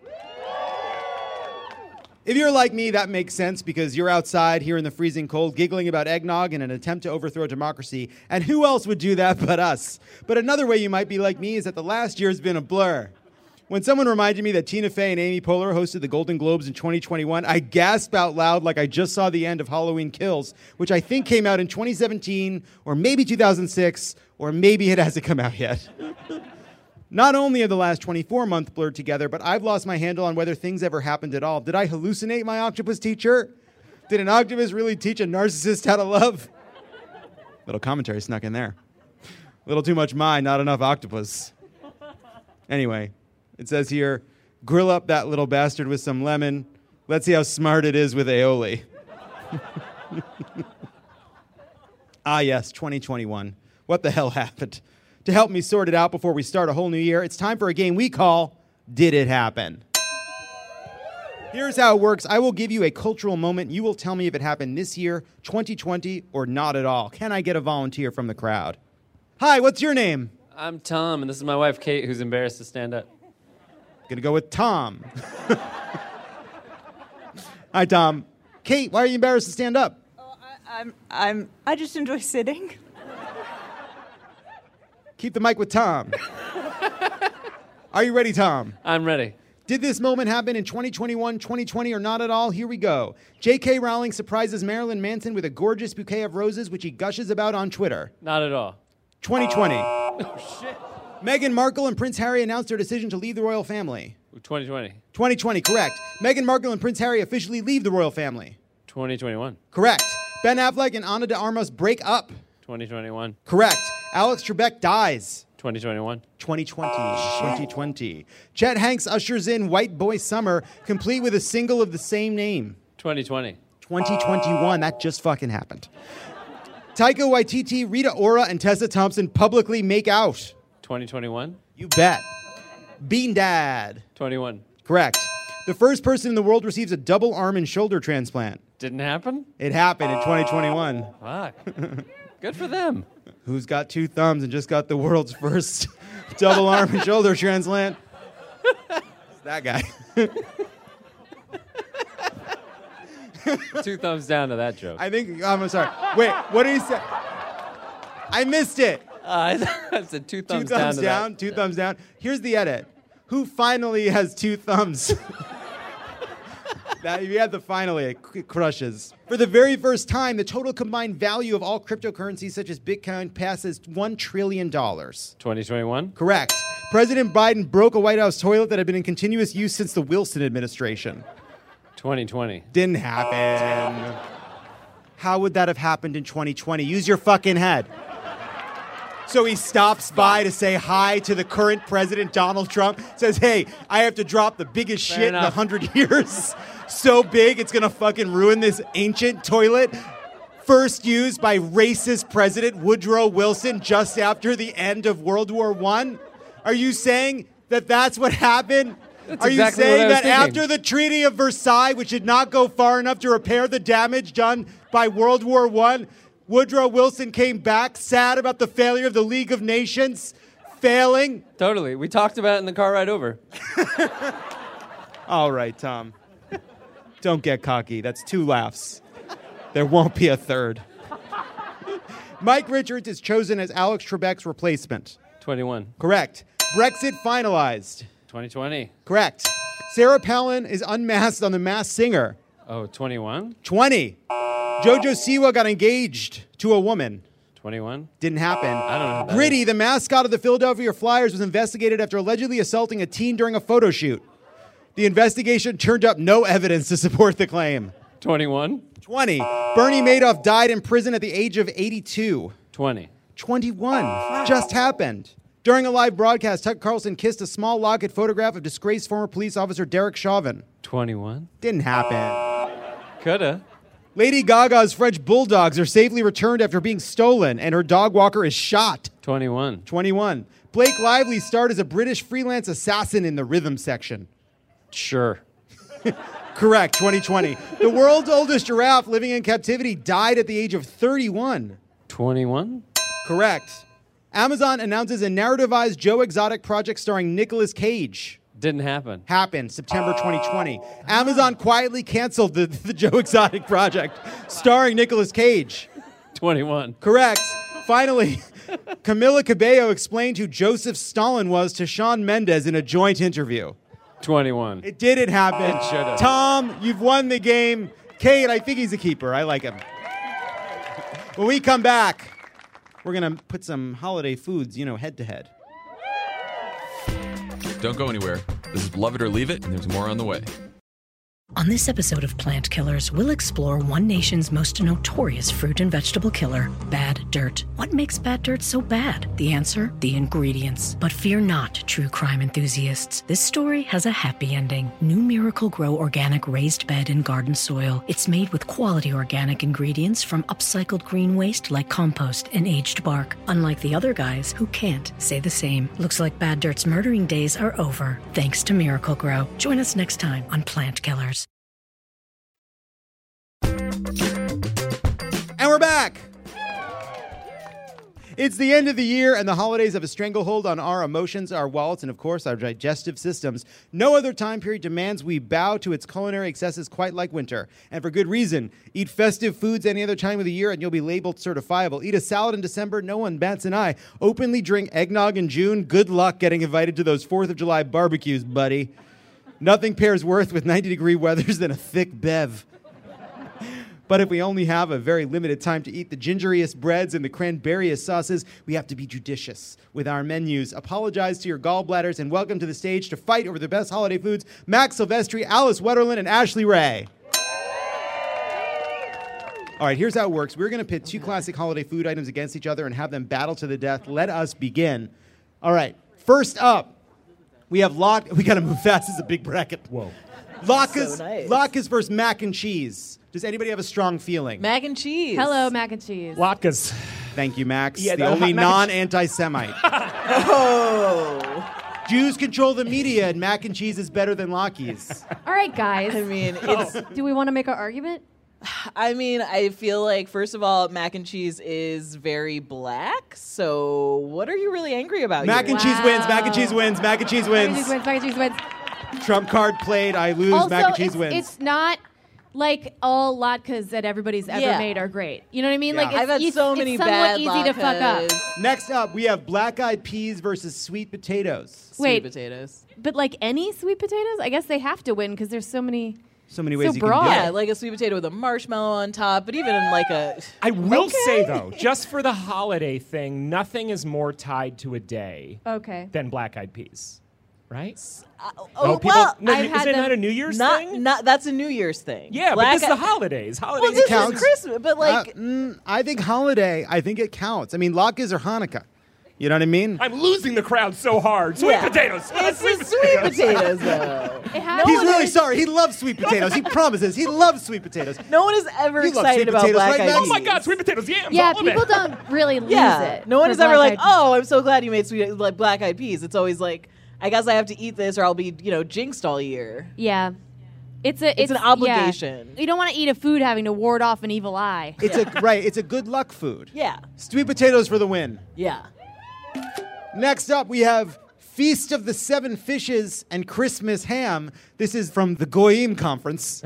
If you're like me, that makes sense because you're outside here in the freezing cold giggling about eggnog in an attempt to overthrow democracy. And who else would do that but us? But another way you might be like me is that the last year has been a blur. When someone reminded me that Tina Fey and Amy Poehler hosted the Golden Globes in twenty twenty-one, I gasped out loud like I just saw the end of Halloween Kills, which I think came out in twenty seventeen, or maybe two thousand six, or maybe it hasn't come out yet. Not only have the last twenty-four months blurred together, but I've lost my handle on whether things ever happened at all. Did I hallucinate my octopus teacher? Did an octopus really teach a narcissist how to love? Little commentary snuck in there. A little too much mind, not enough octopus. Anyway, it says here, grill up that little bastard with some lemon. Let's see how smart it is with aioli. Ah, yes, twenty twenty-one. What the hell happened? To help me sort it out before we start a whole new year, it's time for a game we call Did It Happen? Here's how it works. I will give you a cultural moment. You will tell me if it happened this year, twenty twenty, or not at all. Can I get a volunteer from the crowd? Hi, what's your name? I'm Tom, and this is my wife, Kate, who's embarrassed to stand up. Gonna go with Tom. Hi, Tom. Kate, why are you embarrassed to stand up? Oh, I, I'm, I'm, I just enjoy sitting. Keep the mic with Tom. Are you ready, Tom? I'm ready. Did this moment happen in twenty twenty-one, twenty twenty, or not at all? Here we go. J K. Rowling surprises Marilyn Manson with a gorgeous bouquet of roses, which he gushes about on Twitter. Not at all. twenty twenty. Oh, shit. Meghan Markle and Prince Harry announced their decision to leave the royal family. twenty twenty. twenty twenty, correct. Meghan Markle and Prince Harry officially leave the royal family. twenty twenty-one. Correct. Ben Affleck and Ana de Armas break up. twenty twenty-one. Correct. Alex Trebek dies. twenty twenty-one. twenty twenty. twenty twenty. Chet Hanks ushers in White Boy Summer, complete with a single of the same name. twenty twenty. twenty twenty-one. That just fucking happened. Taika Waititi, Rita Ora, and Tessa Thompson publicly make out. twenty twenty-one. You bet. Bean Dad. twenty-one. Correct. The first person in the world receives a double arm and shoulder transplant. Didn't happen? It happened in twenty twenty-one. Fuck. Good for them. Who's got two thumbs and just got the world's first double arm and shoulder transplant? It's that guy. Two thumbs down to that joke. I think, I'm sorry. Wait, what did he say? I missed it. Uh, I said two thumbs, two thumbs down. To down, that. two yeah. thumbs down. Here's the edit. Who finally has two thumbs? That, if you had the finally, it crushes. For the very first time, the total combined value of all cryptocurrencies, such as Bitcoin, passes one trillion dollars. twenty twenty-one? Correct. President Biden broke a White House toilet that had been in continuous use since the Wilson administration. twenty twenty. Didn't happen. How would that have happened in twenty twenty? Use your fucking head. So he stops by to say hi to the current president, Donald Trump. Says, hey, I have to drop the biggest Fair shit enough. in a hundred years. So big, it's going to fucking ruin this ancient toilet. First used by racist President Woodrow Wilson just after the end of World War One. Are you saying that that's what happened? That's Are exactly you what saying I was that thinking. after the Treaty of Versailles, which did not go far enough to repair the damage done by World War One, Woodrow Wilson came back sad about the failure of the League of Nations, failing? Totally. We talked about it in the car ride over. All right, Tom. Don't get cocky. That's two laughs. There won't be a third. Mike Richards is chosen as Alex Trebek's replacement. twenty-one. Correct. Brexit finalized. twenty twenty. Correct. Sarah Palin is unmasked on The Masked Singer. Oh, twenty-one? twenty. Jojo Siwa got engaged to a woman. twenty-one? Didn't happen. I don't know. who that Gritty, is. the mascot of the Philadelphia Flyers, was investigated after allegedly assaulting a teen during a photo shoot. The investigation turned up no evidence to support the claim. twenty-one? twenty. Bernie Madoff died in prison at the age of eighty-two. twenty. twenty-one. Just happened. During a live broadcast, Tucker Carlson kissed a small locket photograph of disgraced former police officer Derek Chauvin. twenty-one? Didn't happen. Coulda. Lady Gaga's French bulldogs are safely returned after being stolen, and her dog walker is shot. twenty-one. twenty-one. Blake Lively starred as a British freelance assassin in the rhythm section. Sure. Correct, twenty twenty. The world's oldest giraffe living in captivity died at the age of thirty-one. twenty-one? Correct. Amazon announces a narrativized Joe Exotic project starring Nicolas Cage. Didn't happen. Happened September twenty twenty. Amazon quietly canceled the, the Joe Exotic project starring Nicolas Cage. twenty-one. Correct. Finally, Camila Cabello explained who Joseph Stalin was to Shawn Mendes in a joint interview. twenty-one. It didn't happen. It should've. Tom, you've won the game. Kate, I think he's a keeper. I like him. When we come back, we're going to put some holiday foods, you know, head to head. Don't go anywhere. This is Love It or Leave It, and there's more on the way. On this episode of Plant Killers, we'll explore one nation's most notorious fruit and vegetable killer, bad dirt. What makes bad dirt so bad? The answer? The ingredients. But fear not, true crime enthusiasts. This story has a happy ending. New Miracle Grow organic raised bed and garden soil. It's made with quality organic ingredients from upcycled green waste like compost and aged bark. Unlike the other guys who can't say the same. Looks like bad dirt's murdering days are over, thanks to Miracle Grow. Join us next time on Plant Killers. And we're back. It's the end of the year, and the holidays have a stranglehold on our emotions, our wallets, and of course, our digestive systems. No other time period demands we bow to its culinary excesses quite like winter. And for good reason. Eat festive foods any other time of the year, and you'll be labeled certifiable. Eat a salad in December, no one bats an eye. Openly drink eggnog in June, good luck getting invited to those fourth of July barbecues, buddy. Nothing pairs worse with ninety-degree weathers than a thick bev. But if we only have a very limited time to eat the gingeriest breads and the cranberriest sauces, we have to be judicious with our menus. Apologize to your gallbladders and welcome to the stage to fight over the best holiday foods, Max Silvestri, Alice Wetterlin, and Ashley Ray. All right, here's how it works. We're going to pit two classic holiday food items against each other and have them battle to the death. Let us begin. All right, first up, we have Lock. We got to move fast. This is a big bracket. Whoa. Locka's, So nice. Locka's versus mac and cheese. Does anybody have a strong feeling? Mac and cheese. Hello, mac and cheese. Latkes. Thank you, Max. Yeah, the the only hot mac and non-anti-Semite. Oh. Jews control the media, and mac and cheese is better than Lockie's. All right, guys. I mean, it's. Do we want to make an argument? I mean, I feel like first of all, mac and cheese is very black. So, what are you really angry about? Mac here? and cheese wins. Mac and cheese wins. Mac and cheese Mac and wins. cheese wins. Mac and cheese wins. Trump card played. I lose. Also, mac and cheese it's, wins. it's not like all latkes that everybody's ever Yeah. made are great. You know what I mean? Yeah. Like it's, I've had it's, so it's many somewhat bad easy to fuck up. latkes. Next up, we have black-eyed peas versus sweet potatoes. Sweet Wait. potatoes. But like any sweet potatoes, I guess they have to win because there's so many. So many So ways you broad. can do Yeah, it. like a sweet potato with a marshmallow on top, but even in like a. I will Okay. say, though, just for the holiday thing, nothing is more tied to a day Okay. than black-eyed peas, right? Uh, Oh, oh, people, well, no, I've is had it them- not a New Year's not, thing? not that's a New Year's thing. yeah, Black but this is the eye- holidays. Well, Holidays this counts. is Christmas, but like, Uh, mm, I think holiday, I think it counts. I mean, latkes or Hanukkah. You know what I mean? I'm losing the crowd so hard. Sweet yeah. potatoes. It's sweet the sweet potatoes, though. It has He's to really be- sorry. He loves sweet potatoes. He promises. He loves sweet potatoes. No one is ever You love excited sweet about potatoes, black right, eyed Max? peas. Oh my God, sweet potatoes, yams, Yeah, all of people it. don't really lose Yeah, it. no one for is ever like, black-eyed "Oh, I'm so glad you made sweet like black eyed peas." It's always like, "I guess I have to eat this, or I'll be, you know, jinxed all year." Yeah. It's a It's an yeah. obligation. You don't want to eat a food having to ward off an evil eye. It's a right. It's a good luck food. Yeah, Sweet potatoes for the win. yeah. Next up, we have Feast of the Seven Fishes and Christmas Ham. This is from the Goyim Conference.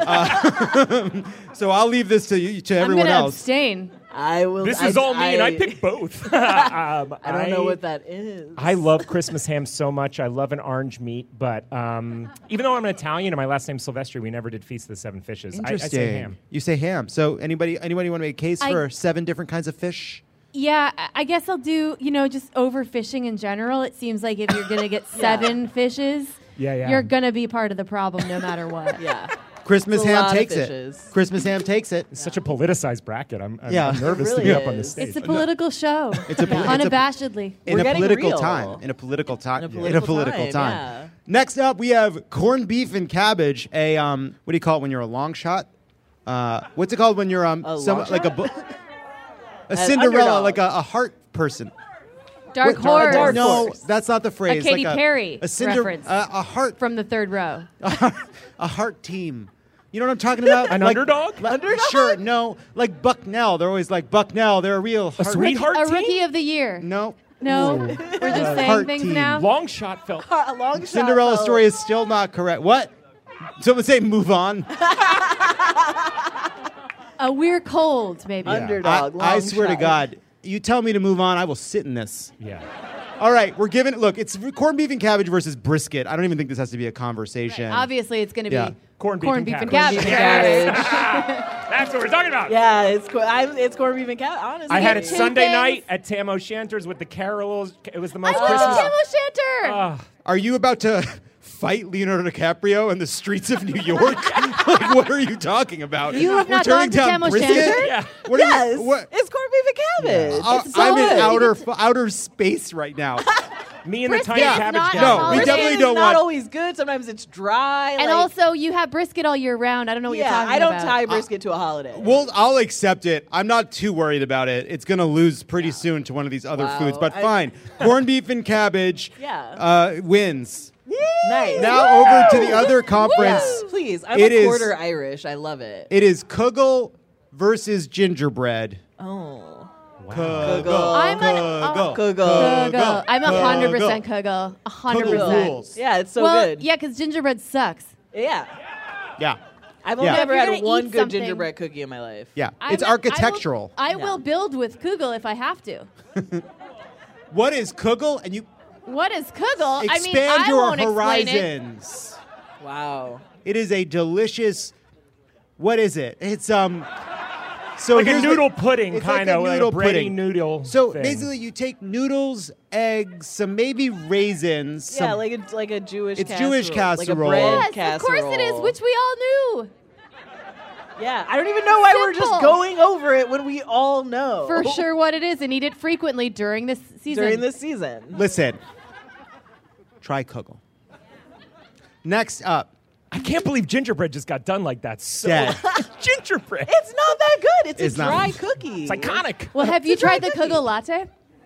Uh, so I'll leave this to you, to I'm everyone gonna else. abstain. I will. This I, is all me, and I I picked both. um, I don't know what that is. I love Christmas ham so much. I love an orange meat, but um, even though I'm an Italian and my last name's Silvestri, we never did Feast of the Seven Fishes. I, I Interesting. say ham. You say ham. So anybody anybody want to make a case I- for seven different kinds of fish? Yeah, I- I guess I'll do, you know, just overfishing in general. It seems like if you're going to get seven fishes, Yeah, yeah. you're going to be part of the problem no matter what. Yeah. Christmas It's a ham lot of takes it. fishes. Christmas ham takes it. It's such a politicized bracket. I'm, I'm, Yeah. I'm nervous It to really be up on the is. stage. It's a political show. It's a poli- it's a- Unabashedly. In We're a getting political real. time. In a political time. In a political time, yeah. Next up, we have corned beef and cabbage. A um, what do you call it when you're a long shot? Uh, what's it called when you're um, A some, long like a shot? bu- a An Cinderella, underdog. like a, a heart person. Dark What- horse. Dark no, horse. that's not the A phrase. Katy like Perry a Cinder, reference. uh, a heart, From the third row. a heart team. You know what I'm talking about? An Like- underdog? like- Sure, no. Like Bucknell. They're always like Bucknell. They're a real A heart. sweetheart A team? rookie of the year. No. No, Ooh. we're just Uh, saying heart things team. now. Long shot felt. A long shot Cinderella felt- story is still not correct. What? Someone say move on. Uh, we're cold, maybe. Underdog. I, I long swear to shot. God, you tell me to move on, I will sit in this. Yeah. All right, we're giving. Look, it's corned beef and cabbage versus brisket. I don't even think this has to be a conversation. Obviously, it's going to Yeah. be Corned beef corned and beef and cabbage. cabbage. Cabbage. That's what we're talking about. Yeah, it's co- I'm, it's corned beef and cabbage. Honestly, I had it Two Sunday things. night at Tam O'Shanter's with the carols. It was the most I went Christmas. to Tam O'Shanter. Ah. Are you about to fight Leonardo DiCaprio in the streets of New York? Like, what are you talking about? You have We're not turning gone to down Tam brisket? O'Shanter? Yeah. What are yes, you, what? it's corned beef and cabbage. Uh, It's so I'm in good. outer f- outer space right now. Me and the Brisket tiny is cabbage not guy. No, all we Brisket definitely is don't not want. always good. Sometimes it's dry. And like- also, you have brisket all year round. I don't know what yeah, you're talking I don't about. tie brisket to a holiday. Well, I'll accept it. I'm not too worried about it. It's gonna lose pretty soon to one of these other Wow. foods, but I- fine. Corned beef and cabbage Yeah. uh, wins. Nice. Now over to the other conference. Yes, please. I'm It a is- quarter Irish. I love it. It is kugel versus gingerbread. Oh. Kugel. I'm an- Kugel. oh. Kugel. Kugel. I'm a hundred percent Kugel. kugel. A hundred Kugel percent. rules. Yeah, it's so well, good. yeah, because gingerbread sucks. Yeah. Yeah. I've only Yeah. ever If you're had gonna one eat good something- gingerbread cookie in my life. Yeah. I'm It's not- architectural. I will, I will Yeah. build with kugel if I have to. What is kugel? And you What is kugel? expand I mean, I your won't explain it. horizons. Wow. It is a delicious. What is it? It's um. So Like a here's the- noodle pudding, it's like kind a of like a noodle bready pudding. noodle. So thing. basically, you take noodles, eggs, some maybe raisins. Yeah, some, like a like a Jewish. It's casserole. Jewish Like casserole. a bread Yes, casserole. of course it is, which we all knew. Yeah, I don't even know why we're just Simple. going over it when we all know For sure what it is, and eat it frequently during this season. during this season. Listen. Try kugel. Next up, I can't believe gingerbread just got done like that. So Dead. gingerbread. It's not that good. It's, It's a not. dry cookie. It's iconic. Well, have you It's a dry tried the cookie. kugel latte?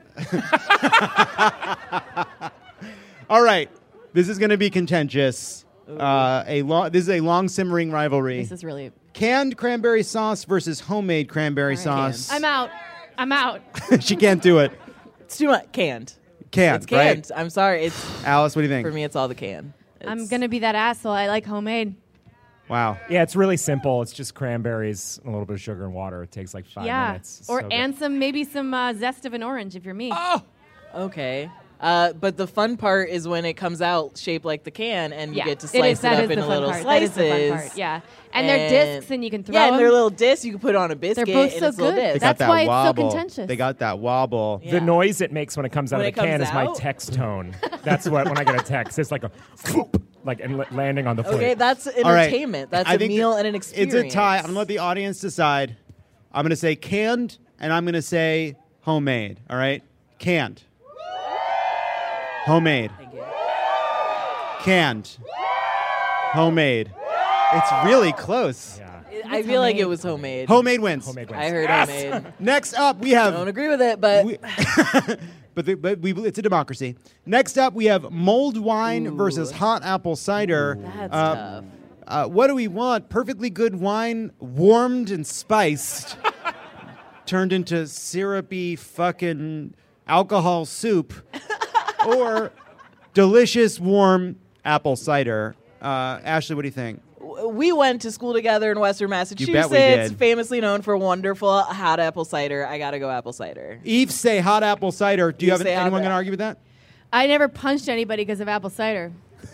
all right. This is going to be contentious. Uh, a long. This is a long simmering rivalry. This is really. Canned cranberry sauce versus homemade cranberry sauce. I'm out. I'm out. She can't do it. It's too much canned. Canned, It's canned. right? I'm sorry. It's Alice, what do you think? for me. It's all the can. I'm It's- gonna be that asshole. I like homemade. Wow. Yeah, it's really simple. It's just cranberries, a little bit of sugar and water. It takes like five yeah. minutes. Or So good. and some maybe some uh, zest of an orange if you're me. Oh. Okay. Uh, but the fun part is when it comes out shaped like the can, and yeah. you get to It slice is- it, that up is in the a fun little part. slices. That is the fun part. Yeah. And, they're discs, and you can throw Yeah, and them. they're little discs. You can put on a biscuit. both and so it's little good. They discs. got That's that why it's so wobble. contentious. They got that wobble. The noise it makes when it comes out When of the it can comes is my out? text tone. That's what when I get a text, it's like a whoop, like and l- landing on the plate. Okay, that's All right. entertainment. That's I a think meal that and an experience. It's a tie. I'm going to let the audience decide. I'm going to say canned, and I'm going to say homemade. All right? Canned. Homemade. Canned. Homemade. It's really close. Yeah. I feel like it was homemade. Homemade wins. Homemade wins. I heard Yes! homemade. Next up, we I have. don't agree with it, but we- but the, but we, it's a democracy. Next up, we have mulled wine versus hot apple cider. that's Uh, tough. Uh, what do we want? Perfectly good wine, warmed and spiced, turned into syrupy fucking alcohol soup, or delicious warm apple cider. Uh, Ashley, what do you think? We went to school together in Western Massachusetts, bet we did. famously known for wonderful hot apple cider. I gotta go apple cider. Eve say hot apple cider. Do you Eve have say hot anyone a- going to argue with that? I never punched anybody because of apple cider.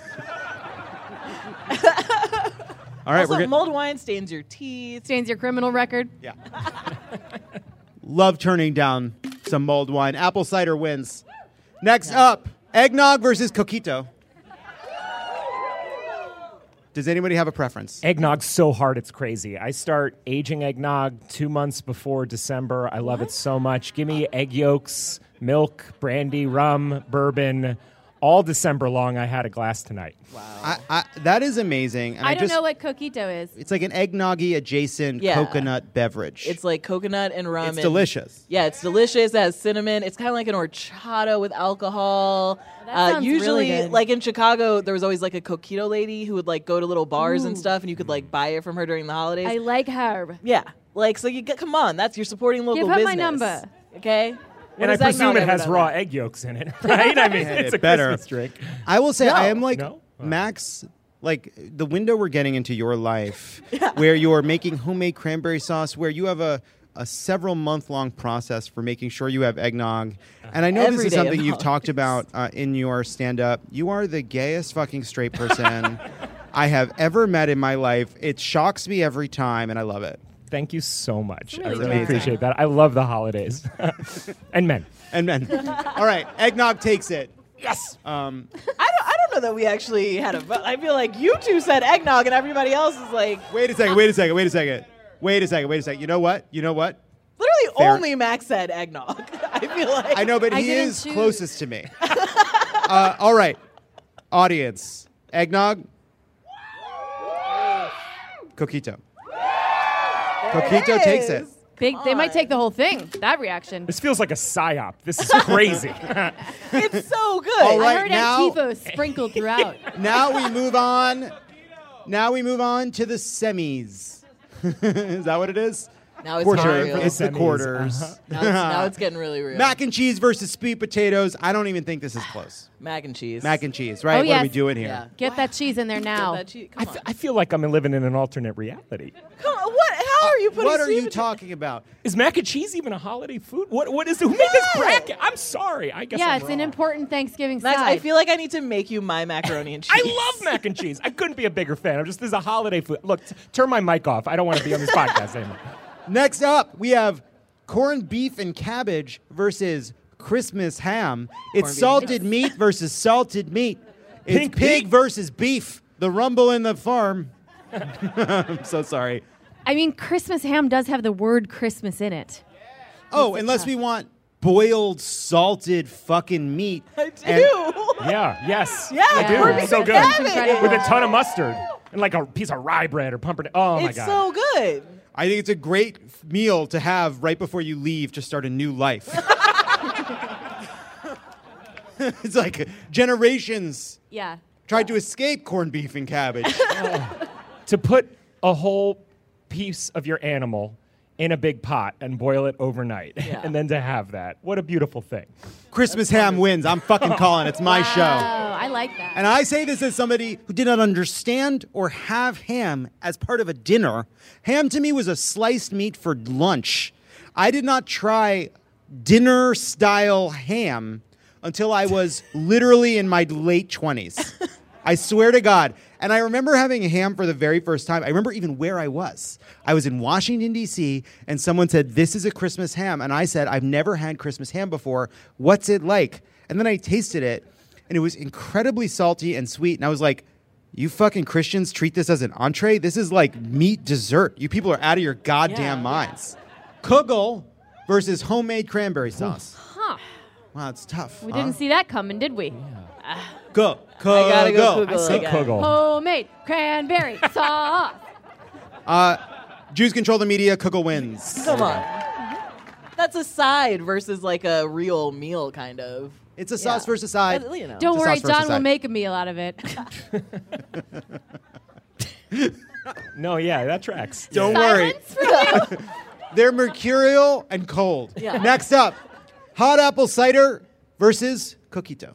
All right, also, we're good. mulled wine stains your teeth. Stains your criminal record. Yeah. Love turning down some mulled wine. Apple cider wins. Next up, eggnog versus coquito. Does anybody have a preference? Eggnog's so hard, it's crazy. I start aging eggnog two months before December. I love it so much. Give me egg yolks, milk, brandy, rum, bourbon. All December long, I had a glass tonight. Wow. I, I, that is amazing. And I, I don't just, know what coquito is. It's like an eggnoggy adjacent Yeah. coconut beverage. It's like coconut and rum. It's and- delicious. Yeah, it's delicious. It has cinnamon. It's kind of like an horchata with alcohol. That Uh, sounds usually, really good. like in Chicago, there was always like a coquito lady who would like go to little bars and Ooh. stuff, and you could like buy it from her during the holidays. I like her. yeah, like so you get. Come on, that's you're supporting local Give her business. my number. Okay. When And I has eggnog presume it ever has done raw that? egg yolks in it, right? I mean, it's a better. Christmas drink. I will say, No. I am like No? Max. Like the window we're getting into your life, where you're making homemade cranberry sauce, where you have a, a several month long process for making sure you have eggnog. And I know this is Everyday something of you've talked about uh, in your stand up. You are the gayest fucking straight person I have ever met in my life. It shocks me every time, and I love it. Thank you so much. Really I really amazing. appreciate that. I love the holidays. And men. And then, all right, eggnog takes it. Yes. Um, I don't. I don't know that we actually had a vote. I feel like you two said eggnog, and everybody else is like. wait a second. Wait a second. Wait a second. Wait a second. Wait a second. You know what? You know what? Literally, Fair. only Max said eggnog. I feel like. I know, but I he didn't is choose. closest to me. uh, all right, audience, eggnog, coquito. Coquito it takes is. it. Big. They might take the whole thing. That reaction. This feels like a psyop. This is crazy. It's so good. All right, I heard now- Antifa sprinkled throughout. Now we move on. Now we move on to the semis. Is that what it is? Now it's Quarter. getting real. It's the Semis, quarters. uh-huh. Now it's, now it's getting really real. Mac and cheese versus sweet potatoes. I don't even think this is close. Mac and cheese. Mac and cheese, right? Oh, What yes. are we doing here? Yeah. Get that cheese in there Get now. that cheese. I, Come f- on. I feel like I'm living in an alternate reality. Come on. What? How are you putting? What are sweet you potato- talking about? Is mac and cheese even a holiday food? What? What is? Who made this bracket? I'm sorry. I guess Yeah, I'm it's an wrong. important Thanksgiving Max, side. I feel like I need to make you my macaroni and cheese. I love mac and cheese. I couldn't be a bigger fan. I'm just this is a holiday food. Look, t- turn my mic off. I don't want to be on this podcast anymore. Next up, we have corned beef and cabbage versus Christmas ham. It's Corned beef. salted meat versus salted meat. It's Pink pig Pete. versus beef. The rumble in the farm. I'm so sorry. I mean, Christmas ham does have the word Christmas in it. Oh, unless we want boiled, salted fucking meat. I do. And- Yeah. Yes. Yeah, I do. corned It's beef so and good. cabbage. With a ton of mustard and like a piece of rye bread or pumpernickel. Oh my It's god. so good. I think it's a great f- meal to have right before you leave to start a new life. It's like generations Yeah. tried to escape corned beef and cabbage. To put a whole piece of your animal in a big pot and boil it overnight, Yeah. and then to have that. What a beautiful thing. Christmas ham wins. I'm fucking calling. It's my Oh, show. I like that. And I say this as somebody who did not understand or have ham as part of a dinner. Ham to me was a sliced meat for lunch. I did not try dinner style ham until I was literally in my late twenties. I swear to God. And I remember having ham for the very first time. I remember even where I was. I was in Washington, D C, and someone said, "This is a Christmas ham." And I said, "I've never had Christmas ham before. What's it like?" And then I tasted it, and it was incredibly salty and sweet. And I was like, "You fucking Christians treat this as an entree? This is like meat dessert. You people are out of your goddamn Yeah. minds." Kugel versus homemade cranberry sauce. Huh. Wow, it's tough. We huh? didn't see that coming, did we? Go, I gotta go Kugel. Kugel I say again. Kugel. Homemade cranberry sauce. Uh, Jews control the media. Kugel wins. Come on. That's a side versus like a real meal, kind of. It's a sauce Yeah. versus side. Uh, you know. Don't It's a worry, sauce versus John will side. make a meal out of it. No, yeah, that tracks. Don't worry. Silence from you. They're mercurial and cold. Yeah. Next up, hot apple cider versus coquito.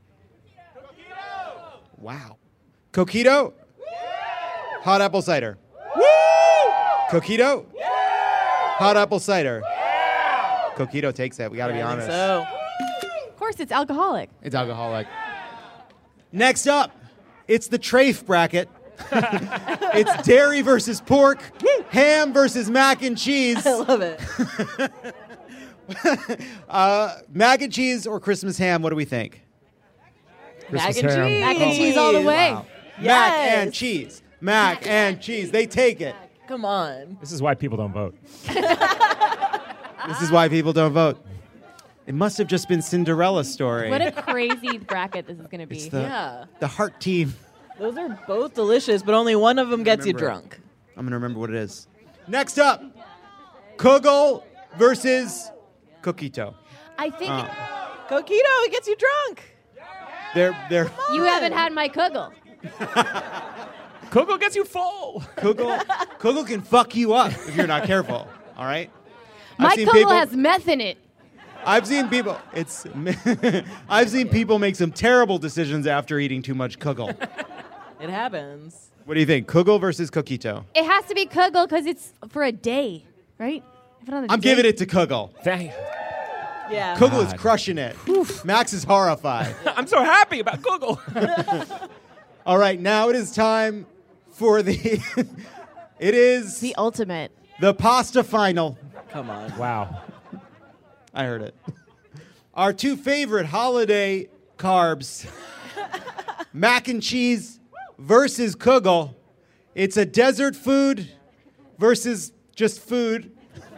Wow. Coquito? Hot apple cider. Coquito? Hot apple cider. Coquito takes it. We got to be I think honest. so. Of course, it's alcoholic. It's alcoholic. Next up, it's the Trafe bracket. It's dairy versus pork, ham versus mac and cheese. I love it. uh, mac and cheese or Christmas ham? What do we think? Mac Christmas and ham. cheese. Mac and cheese all the way. Wow. Mac Yes. and cheese. Mac and cheese. They take it. Come on. This is why people don't vote. This is why people don't vote. It must have just been Cinderella's story. What a crazy bracket this is going to be. It's the, Yeah. the heart team. Those are both delicious, but only one of them gets you Remember it. drunk. I'm going to remember what it is. Next up, Kugel versus Coquito. I think Uh, Coquito, it gets you drunk. they're they're you haven't had my kugel. Kugel gets you full. Kugel, Kugel can fuck you up if you're not careful. All right. I've My seen kugel people- has meth in it. I've seen people. It's. I've seen people make some terrible decisions after eating too much Kugel. It happens. What do you think, Kugel versus Coquito? It has to be kugel because it's for a day, right? If it on a I'm day- giving it to Kugel. Thank Yeah. Kugel is God. crushing it. Max is horrified. I'm so happy about Kugel. All right, now it is time for the. It is the ultimate. the pasta final. Come on. Wow. I heard it. Our two favorite holiday carbs, mac and cheese versus Kugel. It's a desert food versus just food.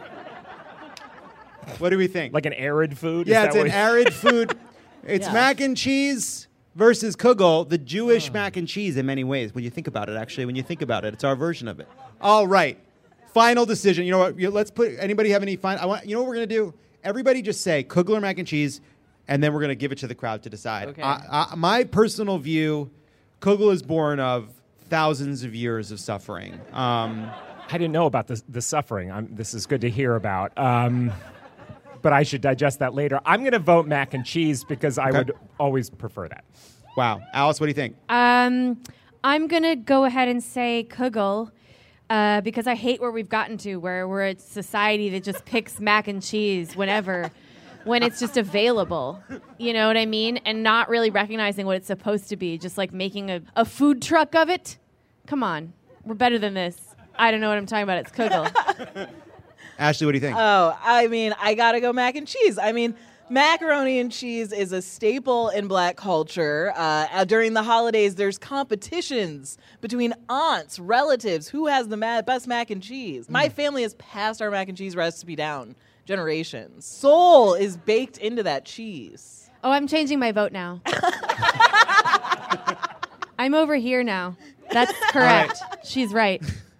What do we think? Like an arid food? Is yeah, that it's an what- arid food. It's Yeah. mac and cheese versus Kugel, the Jewish mac and cheese in many ways. When you think about it, actually, when you think about it, it's our version of it. All right. Final decision. You know what? You- Let's put. Anybody have any final? I want. You know what we're gonna do? Everybody just say Kugel or mac and cheese, and then we're gonna give it to the crowd to decide. Okay. I, I, my personal view, Kugel is born of thousands of years of suffering. Um, I didn't know about the, the suffering. I'm, this is good to hear about. Um, but I should digest that later. I'm going to vote mac and cheese because I Okay. would always prefer that. wow, Alice, what do you think? Um, I'm gonna go ahead and say kugel. Uh, because I hate where we've gotten to, where we're a society that just picks mac and cheese whenever, when it's just available. You know what I mean? And not really recognizing what it's supposed to be, just like making a, a food truck of it. Come on, we're better than this. I don't know what I'm talking about. It's kugel. Ashley, what do you think? Oh, I mean, I gotta go mac and cheese. I mean, macaroni and cheese is a staple in black culture. Uh, uh, during the holidays, there's competitions between aunts, relatives, who has the ma- best mac and cheese. My family has passed our mac and cheese recipe down generations. Soul is baked into that cheese. Oh, I'm changing my vote now. I'm over here now. That's correct. She's right.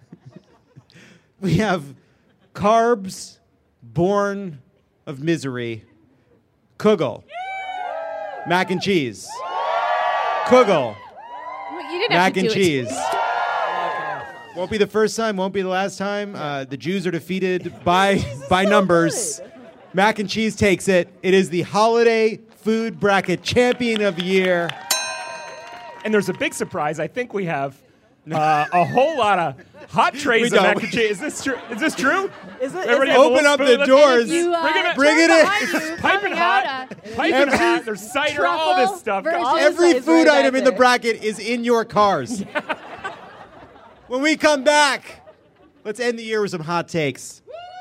We have carbs born of misery. Kugel. Mac and cheese. Kugel. Well, you didn't have Mac to and do cheese. It. Won't be the first time, won't be the last time. Uh, the Jews are defeated by by numbers. Mac and cheese takes it. It is the holiday food bracket champion of the year. And there's a big surprise. I think we have uh, a whole lot of hot trays We of don't. mac and cheese. Is this true? Is this true? Is it? Everybody is have a it- Open little up spoon? the Let's- doors. You, uh, Bring it in. Bring it turn in. behind you, It's piping coming hot. out a Piping Every- hot. There's cider. All this truffle stuff. version. All Every is food right item back in the there. bracket is in your cars. When we come back, let's end the year with some hot takes.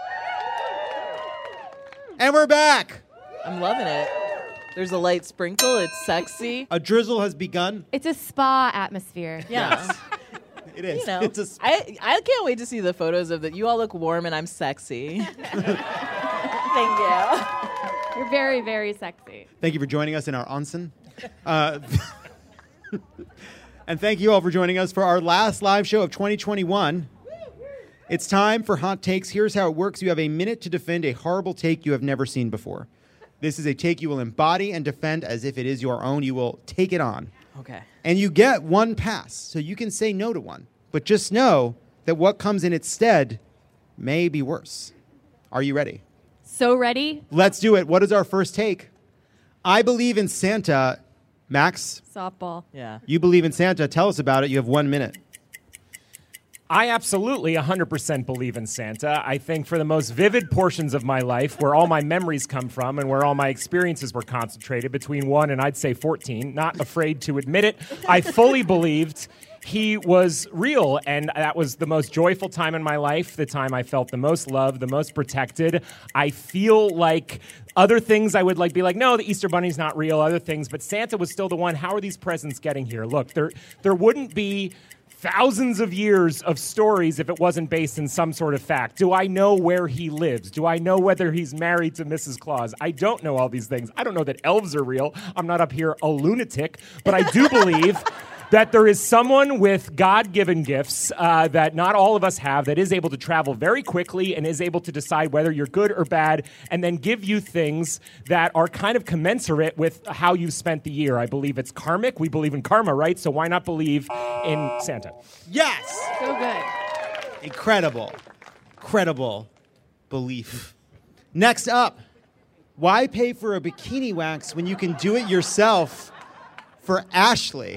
And we're back. I'm loving it. There's a light sprinkle. It's sexy. A drizzle has begun. It's a spa atmosphere. Yeah. It is. You know, It's a sp- I, I can't wait to see the photos of that. You all look warm and I'm sexy. Thank you. You're very, very sexy. Thank you for joining us in our onsen. Uh, and thank you all for joining us for our last live show of twenty twenty-one. It's time for Hot Takes. Here's how it works. You have a minute to defend a horrible take you have never seen before. This is a take you will embody and defend as if it is your own. You will take it on. Okay. And you get one pass, so you can say no to one. But just know that what comes in its stead may be worse. Are you ready? So ready? Let's do it. What is our first take? I believe in Santa. Max, Softball. Yeah. you believe in Santa. Tell us about it. You have one minute. I absolutely one hundred percent believe in Santa. I think for the most vivid portions of my life, where all my memories come from and where all my experiences were concentrated between one and I'd say fourteen, not afraid to admit it, I fully believed he was real, and that was the most joyful time in my life, the time I felt the most loved, the most protected. I feel like other things I would like be like, no, the Easter Bunny's not real, other things, but Santa was still the one. How are these presents getting here? Look, there there wouldn't be thousands of years of stories if it wasn't based in some sort of fact. Do I know where he lives? Do I know whether he's married to Missus Claus? I don't know all these things. I don't know that elves are real. I'm not up here a lunatic, but I do believe that there is someone with God-given gifts uh, that not all of us have that is able to travel very quickly and is able to decide whether you're good or bad and then give you things that are kind of commensurate with how you've spent the year. I believe it's karmic. We believe in karma, right? So why not believe in Santa? Yes! So good. Incredible. Incredible belief. Next up, why pay for a bikini wax when you can do it yourself for Ashley?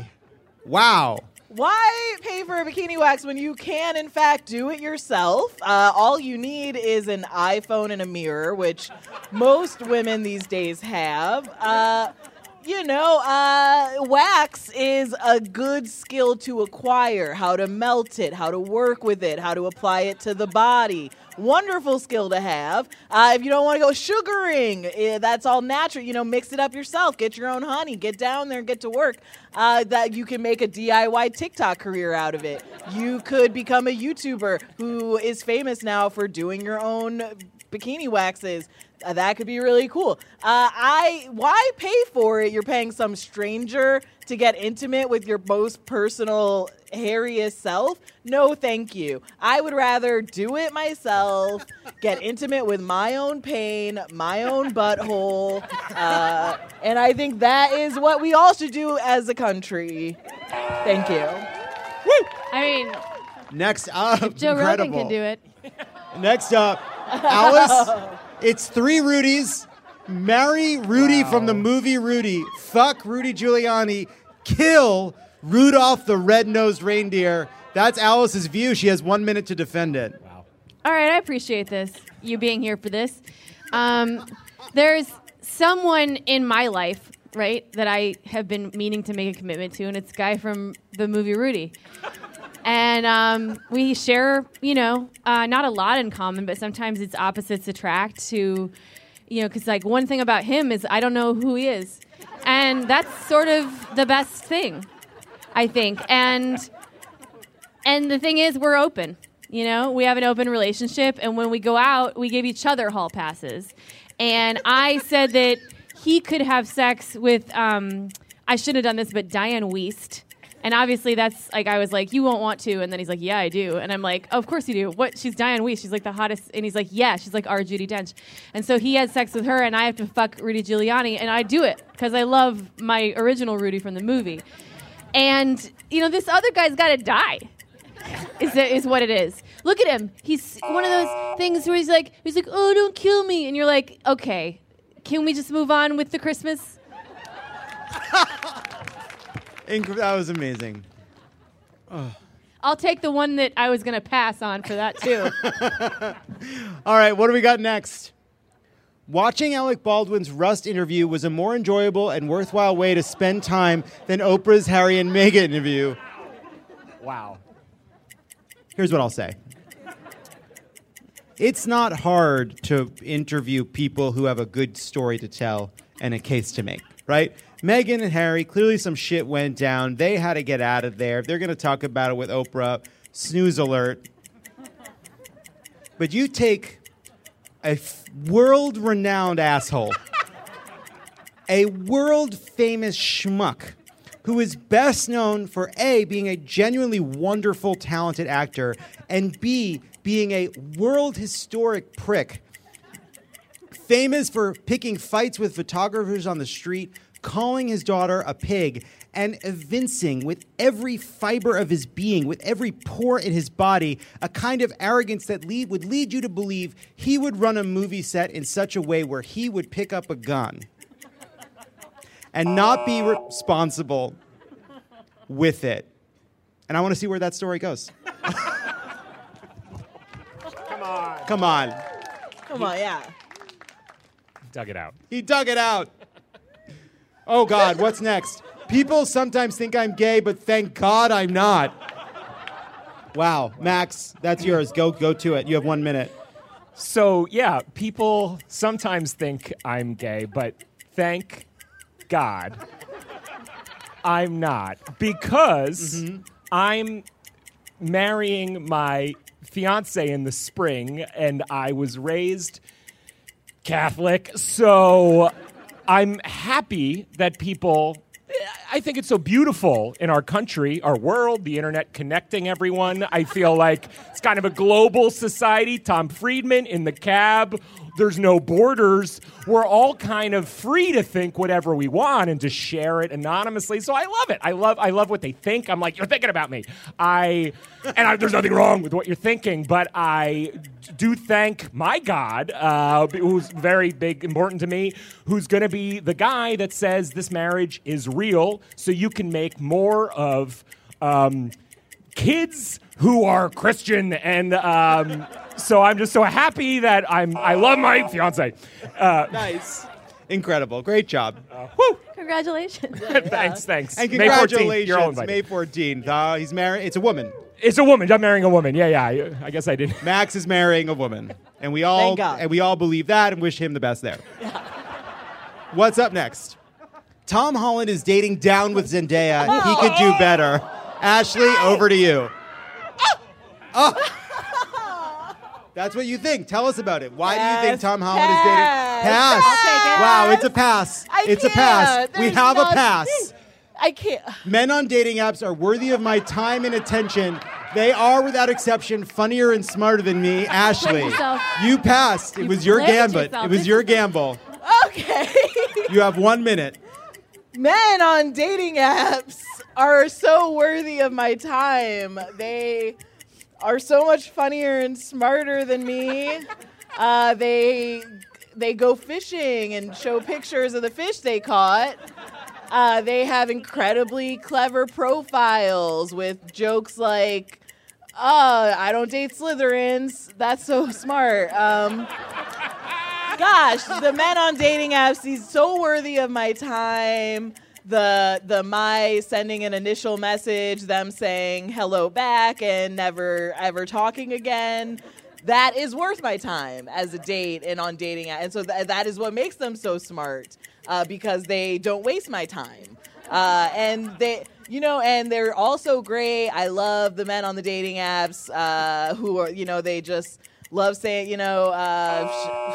Wow. Why pay for a bikini wax when you can, in fact, do it yourself? Uh, all you need is an iPhone and a mirror, which most women these days have. Uh, you know, uh, wax is a good skill to acquire, how to melt it, how to work with it, how to apply it to the body. Wonderful skill to have. Uh, if you don't want to go sugaring, eh, that's all natural. You know, mix it up yourself. Get your own honey. Get down there and get to work. Uh, that you can make a D I Y TikTok career out of it. You could become a YouTuber who is famous now for doing your own bikini waxes. Uh, that could be really cool. Uh, I why pay for it? You're paying some stranger to get intimate with your most personal, hairiest self? No, thank you. I would rather do it myself, get intimate with my own pain, my own butthole, uh, and I think that is what we all should do as a country. Thank you. Woo! I mean, Next up, if Joe incredible. Rogan can do it. Next up, Alice, it's three Rudys. Marry Rudy Wow. from the movie Rudy. Fuck Rudy Giuliani. Kill Rudolph the red-nosed reindeer. That's Alice's view. She has one minute to defend it. Wow. All right, I appreciate this, you being here for this. Um, there's someone in my life, right, that I have been meaning to make a commitment to, and it's a guy from the movie Rudy. And um, we share, you know, uh, not a lot in common, but sometimes it's opposites attract to, you know, because like one thing about him is I don't know who he is. And that's sort of the best thing, I think. And and the thing is, we're open. You know, we have an open relationship, and when we go out, we give each other hall passes. And I said that he could have sex with, um, I shouldn't have done this, but Diane Wiest. And obviously that's, like, I was like, you won't want to. And then he's like, yeah, I do. And I'm like, oh, of course you do. What? She's Diane Wiest. She's like the hottest. And he's like, yeah, she's like our Judi Dench. And so he had sex with her, and I have to fuck Rudy Giuliani. And I do it because I love my original Rudy from the movie. And, you know, this other guy's got to die. Is that is what it is. Look at him. He's one of those things where he's like, he's like, oh, don't kill me. And you're like, okay, can we just move on with the Christmas? Inc- that was amazing. Oh. I'll take the one that I was going to pass on for that, too. All right, what do we got next? Watching Alec Baldwin's Rust interview was a more enjoyable and worthwhile way to spend time than Oprah's Harry and Meghan interview. Wow. Here's what I'll say. It's not hard to interview people who have a good story to tell and a case to make, right? Meghan and Harry, clearly some shit went down. They had to get out of there. If they're going to talk about it with Oprah, snooze alert. But you take a f- world-renowned asshole, a world-famous schmuck, who is best known for A, being a genuinely wonderful, talented actor, and B, being a world historic prick, famous for picking fights with photographers on the street, calling his daughter a pig, and evincing with every fiber of his being, with every pore in his body, a kind of arrogance that lead, would lead you to believe he would run a movie set in such a way where he would pick up a gun and not be responsible with it. And I want to see where that story goes. Come on. Come on. Come on, yeah. Dug it out. He dug it out. Oh, God, what's next? People sometimes think I'm gay, but thank God I'm not. Wow, Max, that's yours. Go, go to it. You have one minute. So, yeah, people sometimes think I'm gay, but thank God I'm not. Because mm-hmm. I'm marrying my fiance in the spring, and I was raised Catholic, so I'm happy that people... I think it's so beautiful in our country, our world, the internet connecting everyone. I feel like it's kind of a global society. Tom Friedman in the cab. There's no borders. We're all kind of free to think whatever we want and to share it anonymously. So I love it. I love I love what they think. I'm like, you're thinking about me. I and I, there's nothing wrong with what you're thinking, but I do thank my God, uh, who's very big, important to me, who's going to be the guy that says this marriage is real, so you can make more of um, kids who are Christian, and um, so I'm just so happy that I'm. I love my fiance. Uh, nice, incredible, great job. Uh, woo! Congratulations. thanks, thanks. And May fourteenth, congratulations, you're all invited. May fourteenth. Uh, he's married. It's a woman. It's a woman. I'm marrying a woman. Yeah, yeah. I, I guess I did. Max is marrying a woman, and we all Thank God. and we all believe that and wish him the best there. Yeah. What's up next? Tom Holland is dating down with Zendaya. Oh. He could do better. Ashley, over to you. Oh. That's what you think. Tell us about it. Why Yes, do you think Tom Holland pass. is dating? Pass. I'll take it. Wow, it's a pass. I it's a pass. can't. We There's have not- a pass. I can't. Men on dating apps are worthy of my time and attention. They are, without exception, funnier and smarter than me. Ashley, yourself. you passed. It You was your played gambit. yourself. It was This your is- gamble. Okay. You have one minute. Men on dating apps are so worthy of my time. They are so much funnier and smarter than me. Uh, they they go fishing and show pictures of the fish they caught. Uh, they have incredibly clever profiles with jokes like, "Oh, I don't date Slytherins. That's so smart." Um, gosh, the men on dating apps, he's so worthy of my time. The the my sending an initial message, them saying hello back and never ever talking again. That is worth my time as a date and on dating apps. And so th- that is what makes them so smart, uh, because they don't waste my time. Uh, and they, you know, and they're also great. I love the men on the dating apps uh, who are, you know, they just love saying, you know, uh,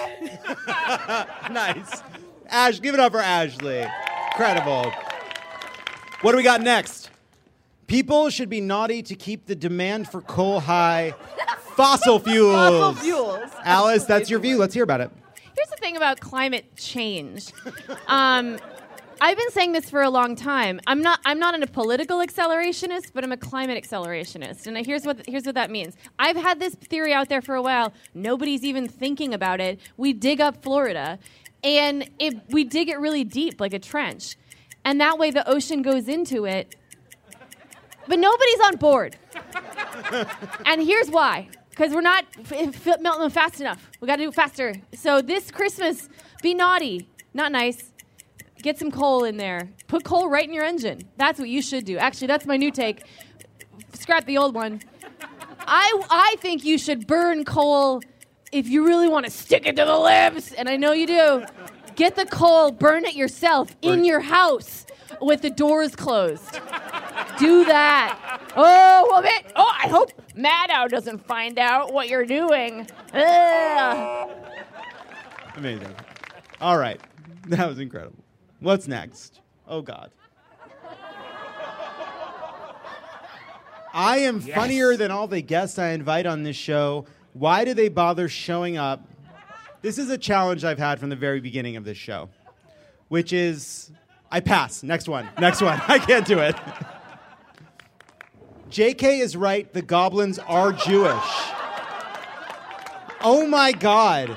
sh- Nice. Ash, give it up for Ashley. Incredible. What do we got next? People should be naughty to keep the demand for coal high. Fossil fuels. Fossil fuels. Alice, that's your view. Let's hear about it. Here's the thing about climate change. Um, I've been saying this for a long time. I'm not. I'm not a political accelerationist, but I'm a climate accelerationist. And here's what. Here's what that means. I've had this theory out there for a while. Nobody's even thinking about it. We dig up Florida, and it, we dig it really deep, like a trench, and that way the ocean goes into it. But nobody's on board. And here's why. Because we're not f- f- melting them fast enough. We got to do it faster. So this Christmas, be naughty, not nice. Get some coal in there. Put coal right in your engine. That's what you should do. Actually, that's my new take. Scrap the old one. I I think you should burn coal if you really want to stick it to the lips, and I know you do. Get the coal, burn it yourself in your house with the doors closed. Do that. Oh, well, man. Oh, I hope Maddow doesn't find out what you're doing. Ugh. Amazing. All right. That was incredible. What's next? Oh, God. I am Yes. funnier than all the guests I invite on this show. Why do they bother showing up? This is a challenge I've had from the very beginning of this show, which is I pass. Next one. Next one. I can't do it. J K is right. The goblins are Jewish. Oh, my God.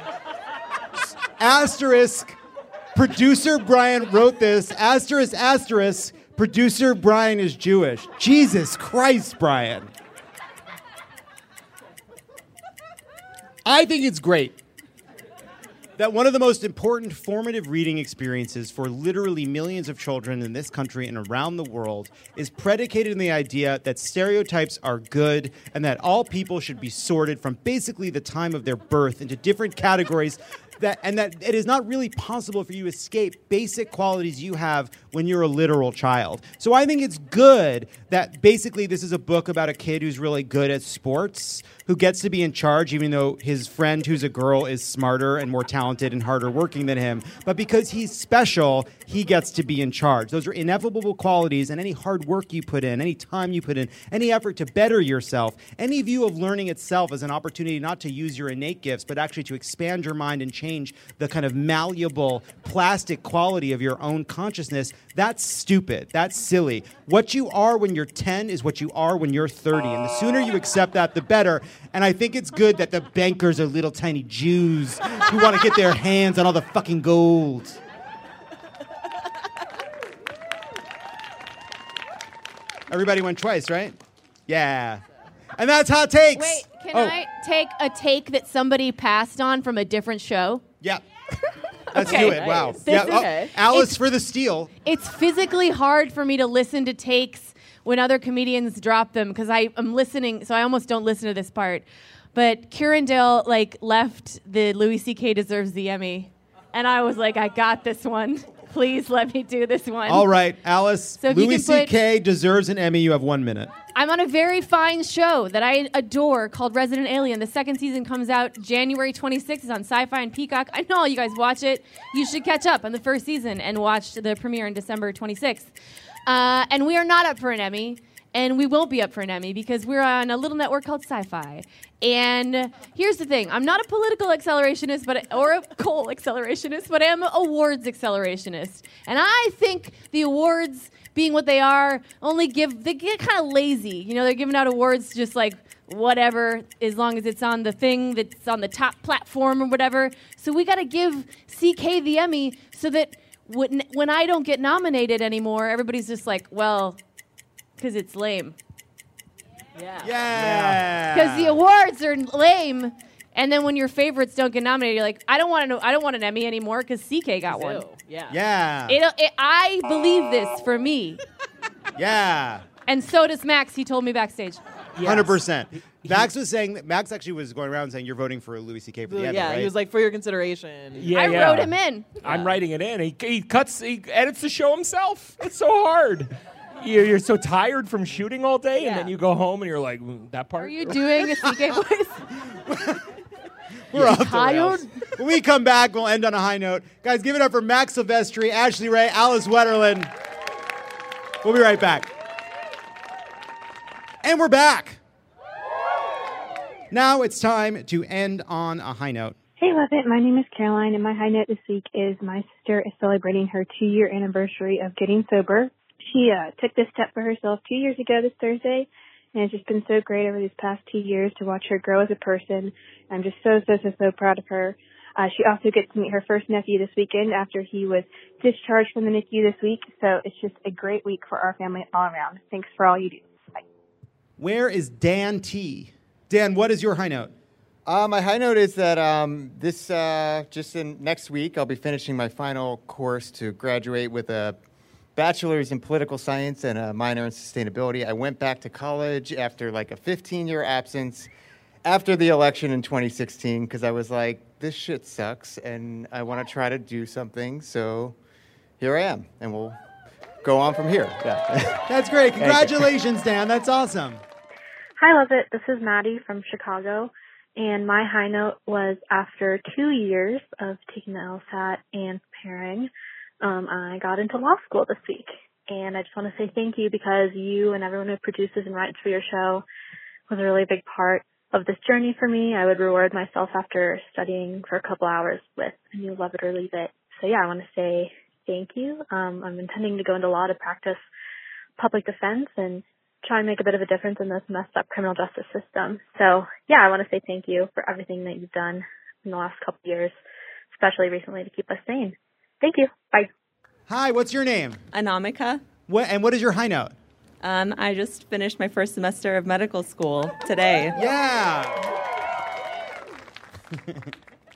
Asterisk. Producer Brian wrote this. Asterisk, asterisk. Producer Brian is Jewish. Jesus Christ, Brian. I think it's great. that one of the most important formative reading experiences for literally millions of children in this country and around the world is predicated on the idea that stereotypes are good and that all people should be sorted from basically the time of their birth into different categories. That, and that it is not really possible for you to escape basic qualities you have when you're a literal child. So I think it's good that basically this is a book about a kid who's really good at sports, who gets to be in charge even though his friend who's a girl is smarter and more talented and harder working than him. But because he's special, he gets to be in charge. Those are inevitable qualities, and any hard work you put in, any time you put in, any effort to better yourself, any view of learning itself as an opportunity not to use your innate gifts, but actually to expand your mind and change the kind of malleable plastic quality of your own consciousness, that's stupid. That's silly. What you are when you're ten is what you are when you're thirty. And the sooner you accept that, the better. And I think it's good that the bankers are little tiny Jews who want to get their hands on all the fucking gold. Everybody went twice, right? Yeah. And that's Hot Takes. Wait, can Oh. I take a take that somebody passed on from a different show? Yeah. Let's Okay. do it. Wow. This Yeah. is- Oh, Okay. Alice It's- for the steal. It's physically hard for me to listen to takes when other comedians drop them because I'm listening, so I almost don't listen to this part. But Curandale like left the Louis C K deserves the Emmy, and I was like, I got this one. Please let me do this one. All right, Alice. So if you Louis can put- C K deserves an Emmy. You have one minute. I'm on a very fine show that I adore called Resident Alien. The second season comes out January twenty-sixth. It's on Sci-Fi and Peacock. I know all you guys watch it. You should catch up on the first season and watch the premiere in December twenty-sixth. Uh, and we are not up for an Emmy, and we won't be up for an Emmy because we're on a little network called Sci-Fi. And here's the thing. I'm not a political accelerationist but or a coal accelerationist, but I am an awards accelerationist. And I think the awards, being what they are, only give, they get kind of lazy. You know, they're giving out awards just like whatever, as long as it's on the thing that's on the top platform or whatever. So we got to give C K the Emmy so that when, when I don't get nominated anymore, everybody's just like, well, because it's lame. Yeah. Yeah. Because the awards are lame, and then when your favorites don't get nominated, you're like, I don't want to. I don't want an Emmy anymore because C K got one. Yeah. Yeah. It, it, I believe this for me, Yeah. and so does Max. He told me backstage. one hundred percent. Max was saying that Max actually was going around saying you're voting for Louis C K for the Emmy, yeah, right? he was like, for your consideration. Yeah, I yeah. wrote him in. I'm writing it in. He, he cuts, he edits the show himself. It's so hard. You're, you're so tired from shooting all day, and then you go home and you're like, mm, that part? Are you doing a C K voice? We're off the tired? rails. When we come back, we'll end on a high note. Guys, give it up for Max Silvestri, Ashley Ray, Alice Wetterland. We'll be right back. And we're back. Now it's time to end on a high note. Hey, love it. My name is Caroline, and my high note this week is my sister is celebrating her two-year anniversary of getting sober. She uh, took this step for herself two years ago this Thursday, and it's just been so great over these past two years to watch her grow as a person. I'm just so, so, so, so proud of her. Uh, she also gets to meet her first nephew this weekend after he was discharged from the N I C U this week, so it's just a great week for our family all around. Thanks for all you do. Bye. Where is Dan T? Dan, what is your high note? Uh, my high note is that um, this, uh, just in next week, I'll be finishing my final course to graduate with a bachelor's in political science and a minor in sustainability. I went back to college after like a fifteen-year absence after the election in twenty sixteen because I was like, this shit sucks and I want to try to do something. So here I am, and we'll go on from here. Yeah. That's great. Thank you. Congratulations, Dan. That's awesome. Hi, love it. This is Maddie from Chicago, and my high note was after two years of taking the LSAT and preparing, um, I got into law school this week. And I just want to say thank you because you and everyone who produces and writes for your show was a really big part of this journey for me. I would reward myself after studying for a couple hours with a new Love It or Leave It. So yeah, I want to say thank you. Um, I'm intending to go into law to practice public defense and try and make a bit of a difference in this messed up criminal justice system. So yeah, I want to say thank you for everything that you've done in the last couple of years, especially recently, to keep us sane. Thank you. Bye. Hi, what's your name? Anamika. What, and what is your high note? Um, I just finished my first semester of medical school today. Yeah.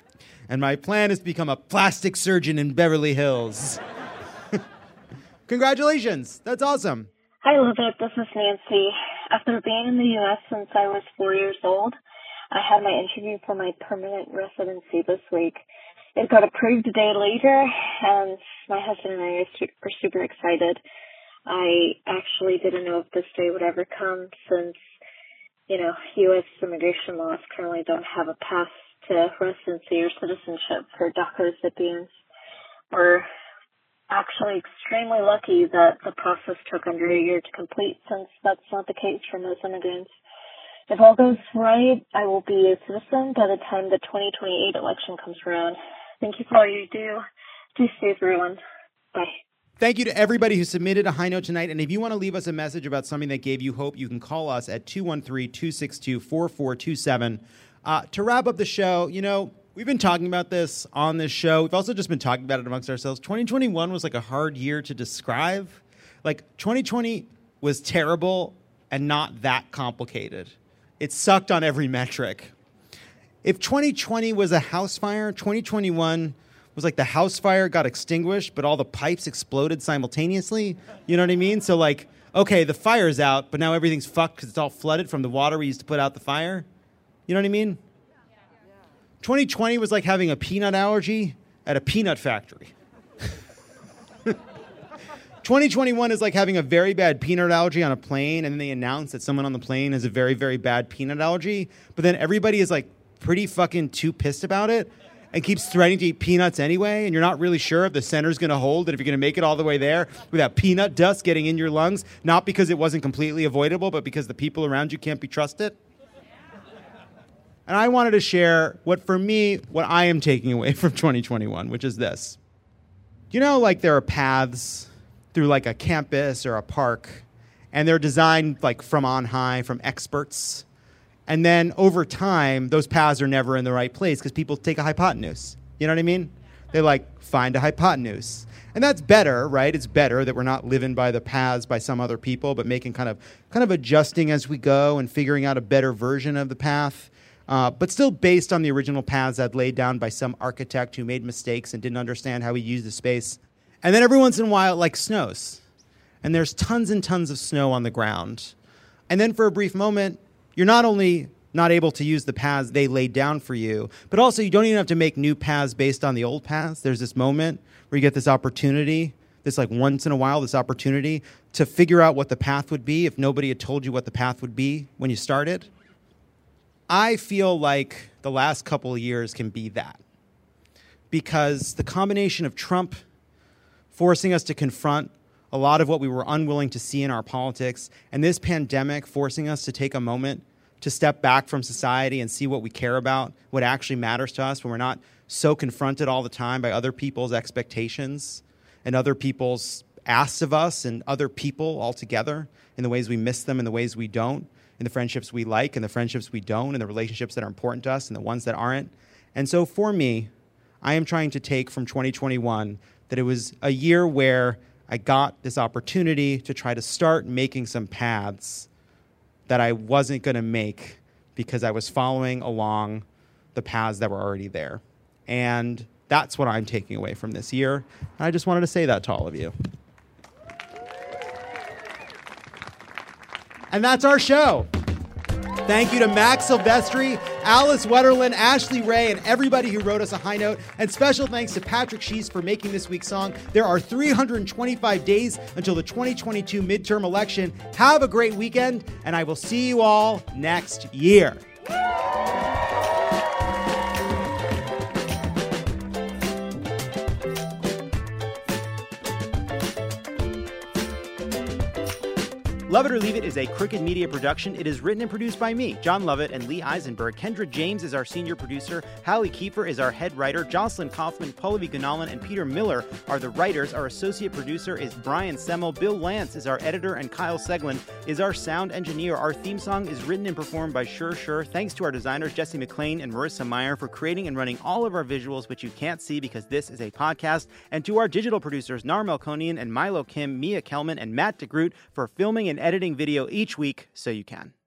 and my plan is to become a plastic surgeon in Beverly Hills. Congratulations. That's awesome. Hi, Elizabeth. This is Nancy. After being in the U S since I was four years old, I had my interview for my permanent residency this week. It got approved a day later, and my husband and I are, su- are super excited. I actually didn't know if this day would ever come since, you know, U S immigration laws currently don't have a path to residency or citizenship for DACA recipients. We're actually extremely lucky that the process took under a year to complete, since that's not the case for most immigrants. If all goes right, I will be a citizen by the time the twenty twenty-eight election comes around. Thank you for all you do. Do stay, everyone. Bye. Thank you to everybody who submitted a high note tonight. And if you want to leave us a message about something that gave you hope, you can call us at two one three, two six two, four four two seven. Uh, to wrap up the show, you know, we've been talking about this on this show. We've also just been talking about it amongst ourselves. twenty twenty-one was like a hard year to describe. Like, twenty twenty was terrible and not that complicated. It sucked on every metric. If twenty twenty was a house fire, twenty twenty-one was like the house fire got extinguished, but all the pipes exploded simultaneously. You know what I mean? So like, okay, the fire's out, but now everything's fucked because it's all flooded from the water we used to put out the fire. You know what I mean? twenty twenty was like having a peanut allergy at a peanut factory. twenty twenty-one is like having a very bad peanut allergy on a plane, and then they announce that someone on the plane has a very, very bad peanut allergy, but then everybody is like pretty fucking too pissed about it and keeps threatening to eat peanuts anyway, and you're not really sure if the center's going to hold and if you're going to make it all the way there without peanut dust getting in your lungs, not because it wasn't completely avoidable, but because the people around you can't be trusted. And I wanted to share what, for me, what I am taking away from twenty twenty-one, which is this. You know, like there are paths through like a campus or a park, and they're designed like from on high, from experts. And then over time, those paths are never in the right place because people take a hypotenuse. You know what I mean? They like find a hypotenuse. And that's better, right? It's better that we're not living by the paths by some other people, but making kind of kind of adjusting as we go and figuring out a better version of the path. Uh, but still based on the original paths that laid down by some architect who made mistakes and didn't understand how he used the space. And then every once in a while, it like snows. And there's tons and tons of snow on the ground. And then for a brief moment, you're not only not able to use the paths they laid down for you, but also you don't even have to make new paths based on the old paths. There's this moment where you get this opportunity, this like once in a while, this opportunity to figure out what the path would be if nobody had told you what the path would be when you started. I feel like the last couple of years can be that, because the combination of Trump forcing us to confront a lot of what we were unwilling to see in our politics, and this pandemic forcing us to take a moment to step back from society and see what we care about, what actually matters to us, when we're not so confronted all the time by other people's expectations and other people's asks of us and other people altogether, in the ways we miss them and the ways we don't, in the friendships we like and the friendships we don't, and the relationships that are important to us and the ones that aren't. And so for me, I am trying to take from twenty twenty-one that it was a year where I got this opportunity to try to start making some paths that I wasn't going to make because I was following along the paths that were already there. And that's what I'm taking away from this year. And I just wanted to say that to all of you. And that's our show. Thank you to Max Silvestri, Alice Wetterland, Ashley Ray, and everybody who wrote us a high note. And special thanks to Patrick Shees for making this week's song. There are three hundred twenty-five days until the twenty twenty-two midterm election. Have a great weekend, and I will see you all next year. Love It or Leave It is a Crooked Media production. It is written and produced by me, John Lovett, and Lee Eisenberg. Kendra James is our senior producer. Hallie Kiefer is our head writer. Jocelyn Kaufman, Pallavi Gunalan, and Peter Miller are the writers. Our associate producer is Brian Semmel. Bill Lance is our editor, and Kyle Seglin is our sound engineer. Our theme song is written and performed by Sure Sure. Thanks to our designers, Jesse McLean and Marissa Meyer, for creating and running all of our visuals, which you can't see because this is a podcast. And to our digital producers, Nar Melkonian and Milo Kim, Mia Kelman, and Matt DeGroot for filming and editing video each week so you can.